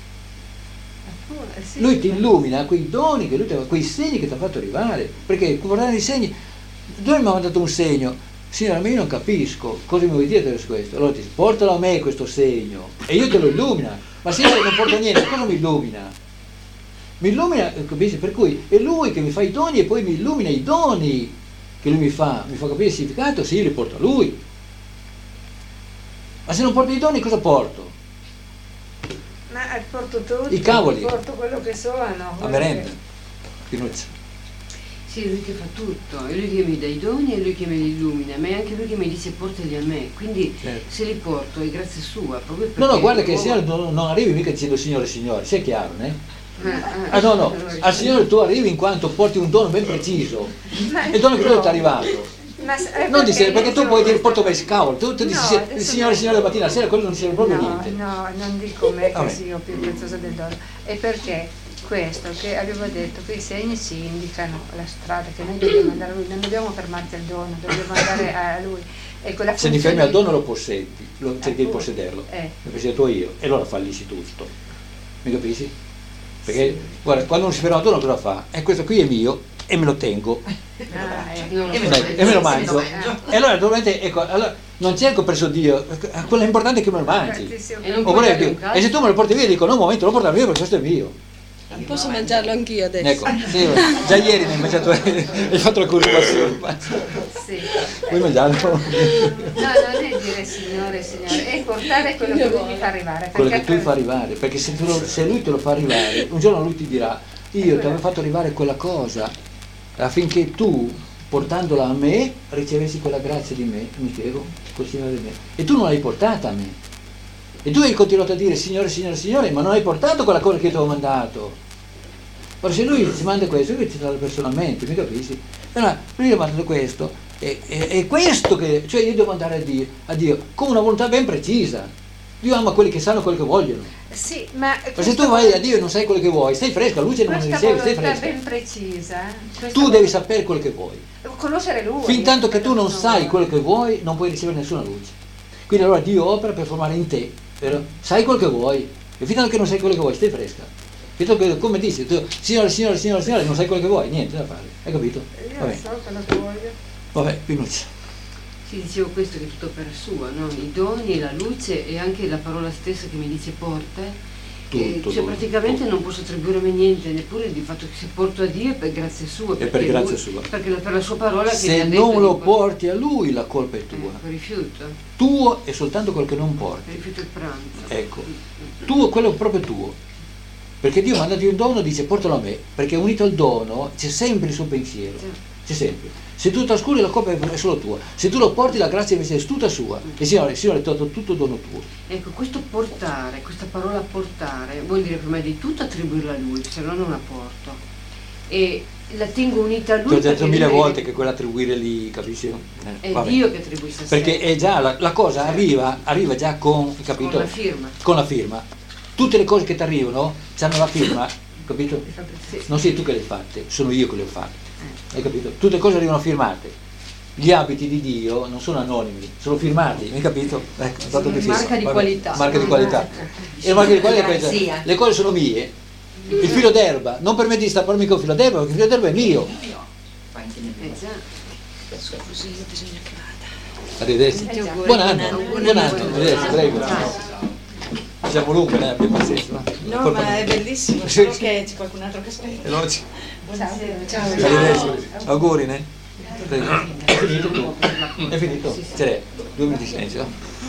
Lui ti illumina quei doni che Lui ti ha, quei segni che ti ha fatto arrivare, perché guardare i segni, Lui mi ha mandato un segno, Signore, ma io non capisco cosa mi vuoi dire attraverso questo, allora ti dice, portalo a me questo segno e io te lo illumina, ma se io non porto niente, cosa mi illumina? Mi illumina, capisci? Per cui è Lui che mi fa i doni e poi mi illumina i doni che Lui mi fa, mi fa capire il significato, sì, li porto a Lui, ma se non porto i doni cosa porto? Ma porto tutti, i cavoli, porto quello che sono. A merenda, Pinuccia. Sì, è Lui che fa tutto, è Lui che mi dà i doni, è Lui che me li illumina, ma è anche Lui che mi dice portali a me, quindi certo, se li porto è grazia sua. Proprio perché no, no, guarda che il uomo... Signore non, non arrivi mica dicendo Signore, Signore, sia chiaro, eh? Ah no, no, al Signore tu arrivi in quanto porti un dono ben preciso, il dono che tu ti è arrivato. Ma non dire, perché tu puoi dire porto per cavolo, tu, tu no, dici il Signore, Signore la mattina, la sera, quello non serve proprio no, niente. No, non dico me che sia più prezioso del dono, è perché questo che avevo detto, che i segni ci indicano la strada, che noi dobbiamo andare a Lui, non dobbiamo fermarci al dono, dobbiamo andare a Lui. Ecco, la se ti fermi al dono lo possedi, lo, cerchi di possederlo, eh. lo possiedo io, e allora fallisci tutto, mi capisci? Perché sì, guarda, quando uno si ferma al dono cosa fa? E eh, questo qui è mio e me lo tengo. Ah, eh, e, me lo, e me lo mangio, e allora naturalmente ecco, allora, non cerco presso Dio, quello importante è che me lo mangi, e, oppure, e se tu me lo porti via dico no, un momento, lo porto via perché questo è mio. Posso mangiarlo anch'io adesso? Ecco, sì, già ieri ne hai mangiato, hai fatto la curvazione. Sì. Puoi mangiarlo? No, non è dire Signore, Signore, è portare quello che Lui mi fa arrivare. Quello che tu mi fa arrivare, perché se, tu lo, se Lui te lo fa arrivare, un giorno Lui ti dirà, io ti avevo fatto arrivare quella cosa, affinché tu, portandola a me, ricevessi quella grazia di me, mi spiego, col Signore di me. E tu non l'hai portata a me. E tu hai continuato a dire Signore, Signore, Signore, ma non hai portato quella cosa che io ti avevo mandato. Ora se Lui ti manda questo, Lui ti dà personalmente, mi capisci? Allora, Lui mi ha mandato questo, e, e, e questo che, cioè io devo andare a Dio, a Dio con una volontà ben precisa. Dio ama quelli che sanno quello che vogliono. Sì, ma, ma se tu vai a Dio e non sai quello che vuoi, stai fresca, la luce non la ricevi, stai fresca. Ben precisa, tu devi sapere quello che vuoi. Conoscere Lui. Fin tanto che tu non sai quello che vuoi, non puoi ricevere nessuna luce. Quindi allora Dio opera per formare in te, vero? Sai quello che vuoi, e fin tanto che non sai quello che vuoi, stai fresca. Fin tanto che, come dici, tu, Signore, Signore, Signore, Signore, non sai quello che vuoi, niente da fare, hai capito? Io Vabbè. so quello che voglio. Vabbè, Pinuccia. Sì, dicevo questo che è tutto per sua, no? I doni, la luce e anche la parola stessa che mi dice porta, tutto cioè lui. praticamente non posso attribuire a me niente, neppure di fatto che se porto a Dio è per grazia sua, per perché grazia lui- sua. perché la- per la sua parola che mi Se ha detto non di lo por- porti a lui la colpa è tua. Ecco, rifiuto, Tuo è soltanto quello che non porti. rifiuto il pranzo. Ecco, tuo, quello è proprio tuo. Perché Dio manda di un dono e dice portalo a me, perché unito al dono c'è sempre il suo pensiero, c'è sempre. Se tu trascuri la colpa è solo tua, se tu lo porti la grazia invece è tutta sua. E Signore, il Signore è tutto, tutto dono tuo. Ecco, questo portare, questa parola portare, vuol dire prima di tutto attribuirla a lui, se no non la porto. E la tengo unita a lui. Ti ho detto perché mille lui volte vede- che quell'attribuire lì, capisci? Eh, È vabbè. Dio che attribuisce a sé. Perché è già la, la cosa arriva, arriva già con, capito? Con la firma. Con la firma. Tutte le cose che ti arrivano hanno la firma, capito? Sì. Non sei tu che le hai fatte, sono io che le ho fatte. Hai capito? Tutte le cose arrivano firmate. Gli abiti di Dio non sono anonimi, sono firmati, hai capito? Ecco, è stato difficile. Marca di Vabbè, qualità. Marca di qualità. E la marca di qualità è questa. Garanzia. Le cose sono mie. Il filo d'erba, non permetti di stapparmi con il filo d'erba, perché il filo d'erba è mio. Eh già. Scusi, bisogna che vada. Arrivederci. Ti auguro. Buon anno, Buon anno. buon anno, arrivederci, prego. Siamo lunghe, eh, abbiamo pazienza. va. No, Colpa ma è mia. bellissimo, Sì, solo sì. che c'è qualcun altro che aspetta. E allora ci- Buonasera. Ciao. Arrivederci. Auguri, ne? Prego. È finito tu? È finito? C'è due minuti di silenzio.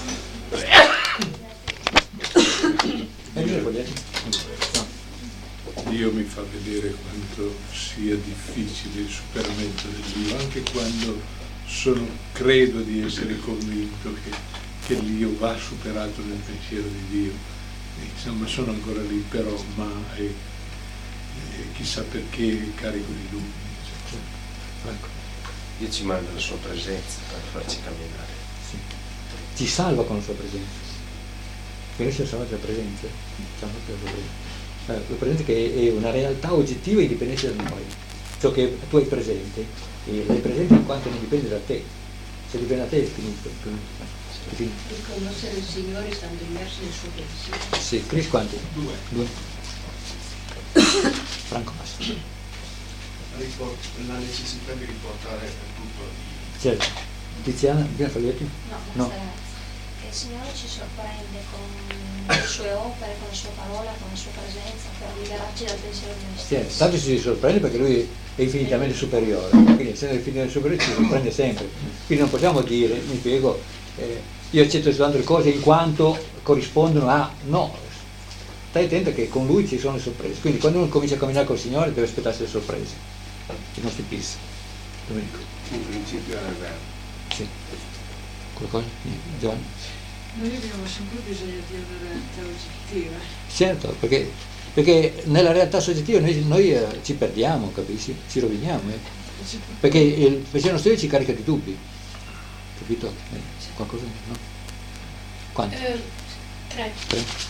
È finito, vogliamo? No. Dio mi fa vedere quanto sia difficile il superamento del Dio, anche quando sono, credo di essere convinto che, che l'Io va superato nel pensiero di Dio. E, insomma, sono ancora lì, però mai, eh, chissà perché carico di dubbi. Ecco. Dio ci manda la sua presenza per farci camminare. Sì. Ci salva con la sua presenza. Per essere salvati dalla presenza, salvati dalla sua presenza. Eh, la presenza che è una realtà oggettiva e indipendente da noi. Ciò che tu hai presente, e l'hai presente in quanto non dipende da te. Se dipende da te è finito. È finito. Il conoscere il Signore stando immersi nel suo pensiero. Sì, Chris quanti? Due. Due. Franco basta. Riport- la necessità di riportare tutto a Dio. Certo. Tiziana, Tiziana Faglietti? No, No. basta ragazzi. Che il Signore ci sorprende con le sue opere, con la sua parola, con la sua presenza, per liberarci dal pensiero di noi Sì, stessi. tanto ci si sorprende perché lui è infinitamente superiore, quindi essendo infinitamente superiore ci sorprende sempre. Quindi non possiamo dire, mi spiego, eh, io accetto soltanto le cose in quanto corrispondono a no. Stai attento che con lui ci sono le sorprese. Quindi quando uno comincia a camminare col Signore deve aspettarsi le sorprese. I nostri pis. Domenico. Un principio era vero. Sì. Qualcosa? Niente. Giovanni? Noi abbiamo sempre bisogno di una realtà oggettiva. Certo, perché, perché nella realtà soggettiva noi, noi eh, ci perdiamo, capisci? Ci roviniamo. Eh? Perché il pensiero nostro ci carica di dubbi. Capito? Eh, qualcosa? No? Quanti? Eh, tre. Tre?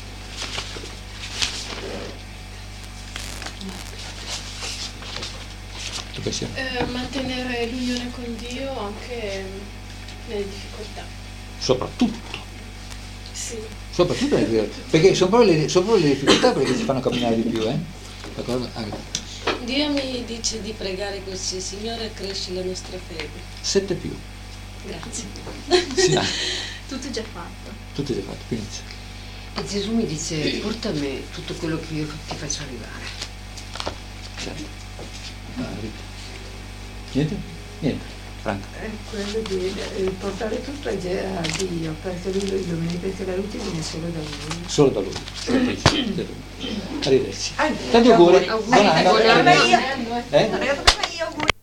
Tu pensiamo? Eh, mantenere l'unione con Dio anche nelle difficoltà. Soprattutto. Sì. Soprattutto nelle difficoltà. Perché sono proprio, le, sono proprio le difficoltà perché ci fanno camminare di più, eh? D'accordo? Anche. Dio mi dice di pregare così: Signore, cresci la nostra fede. Sette più. Grazie. Sì, ah, Tutto è già fatto. tutto è già fatto, quindi E Gesù mi dice, porta a me tutto quello che io ti faccio arrivare. certo. Ah, Rita. Niente? Niente. Franco. È quello di eh, portare tutto a Ge- a Dio, perché lui lo illumina, perché la luce viene solo da lui. Solo da lui. Soltanto. Arrivederci. Ah, Tanti auguri. auguri. Buon anno. Buon anno. Arrivederci. Eh? Non è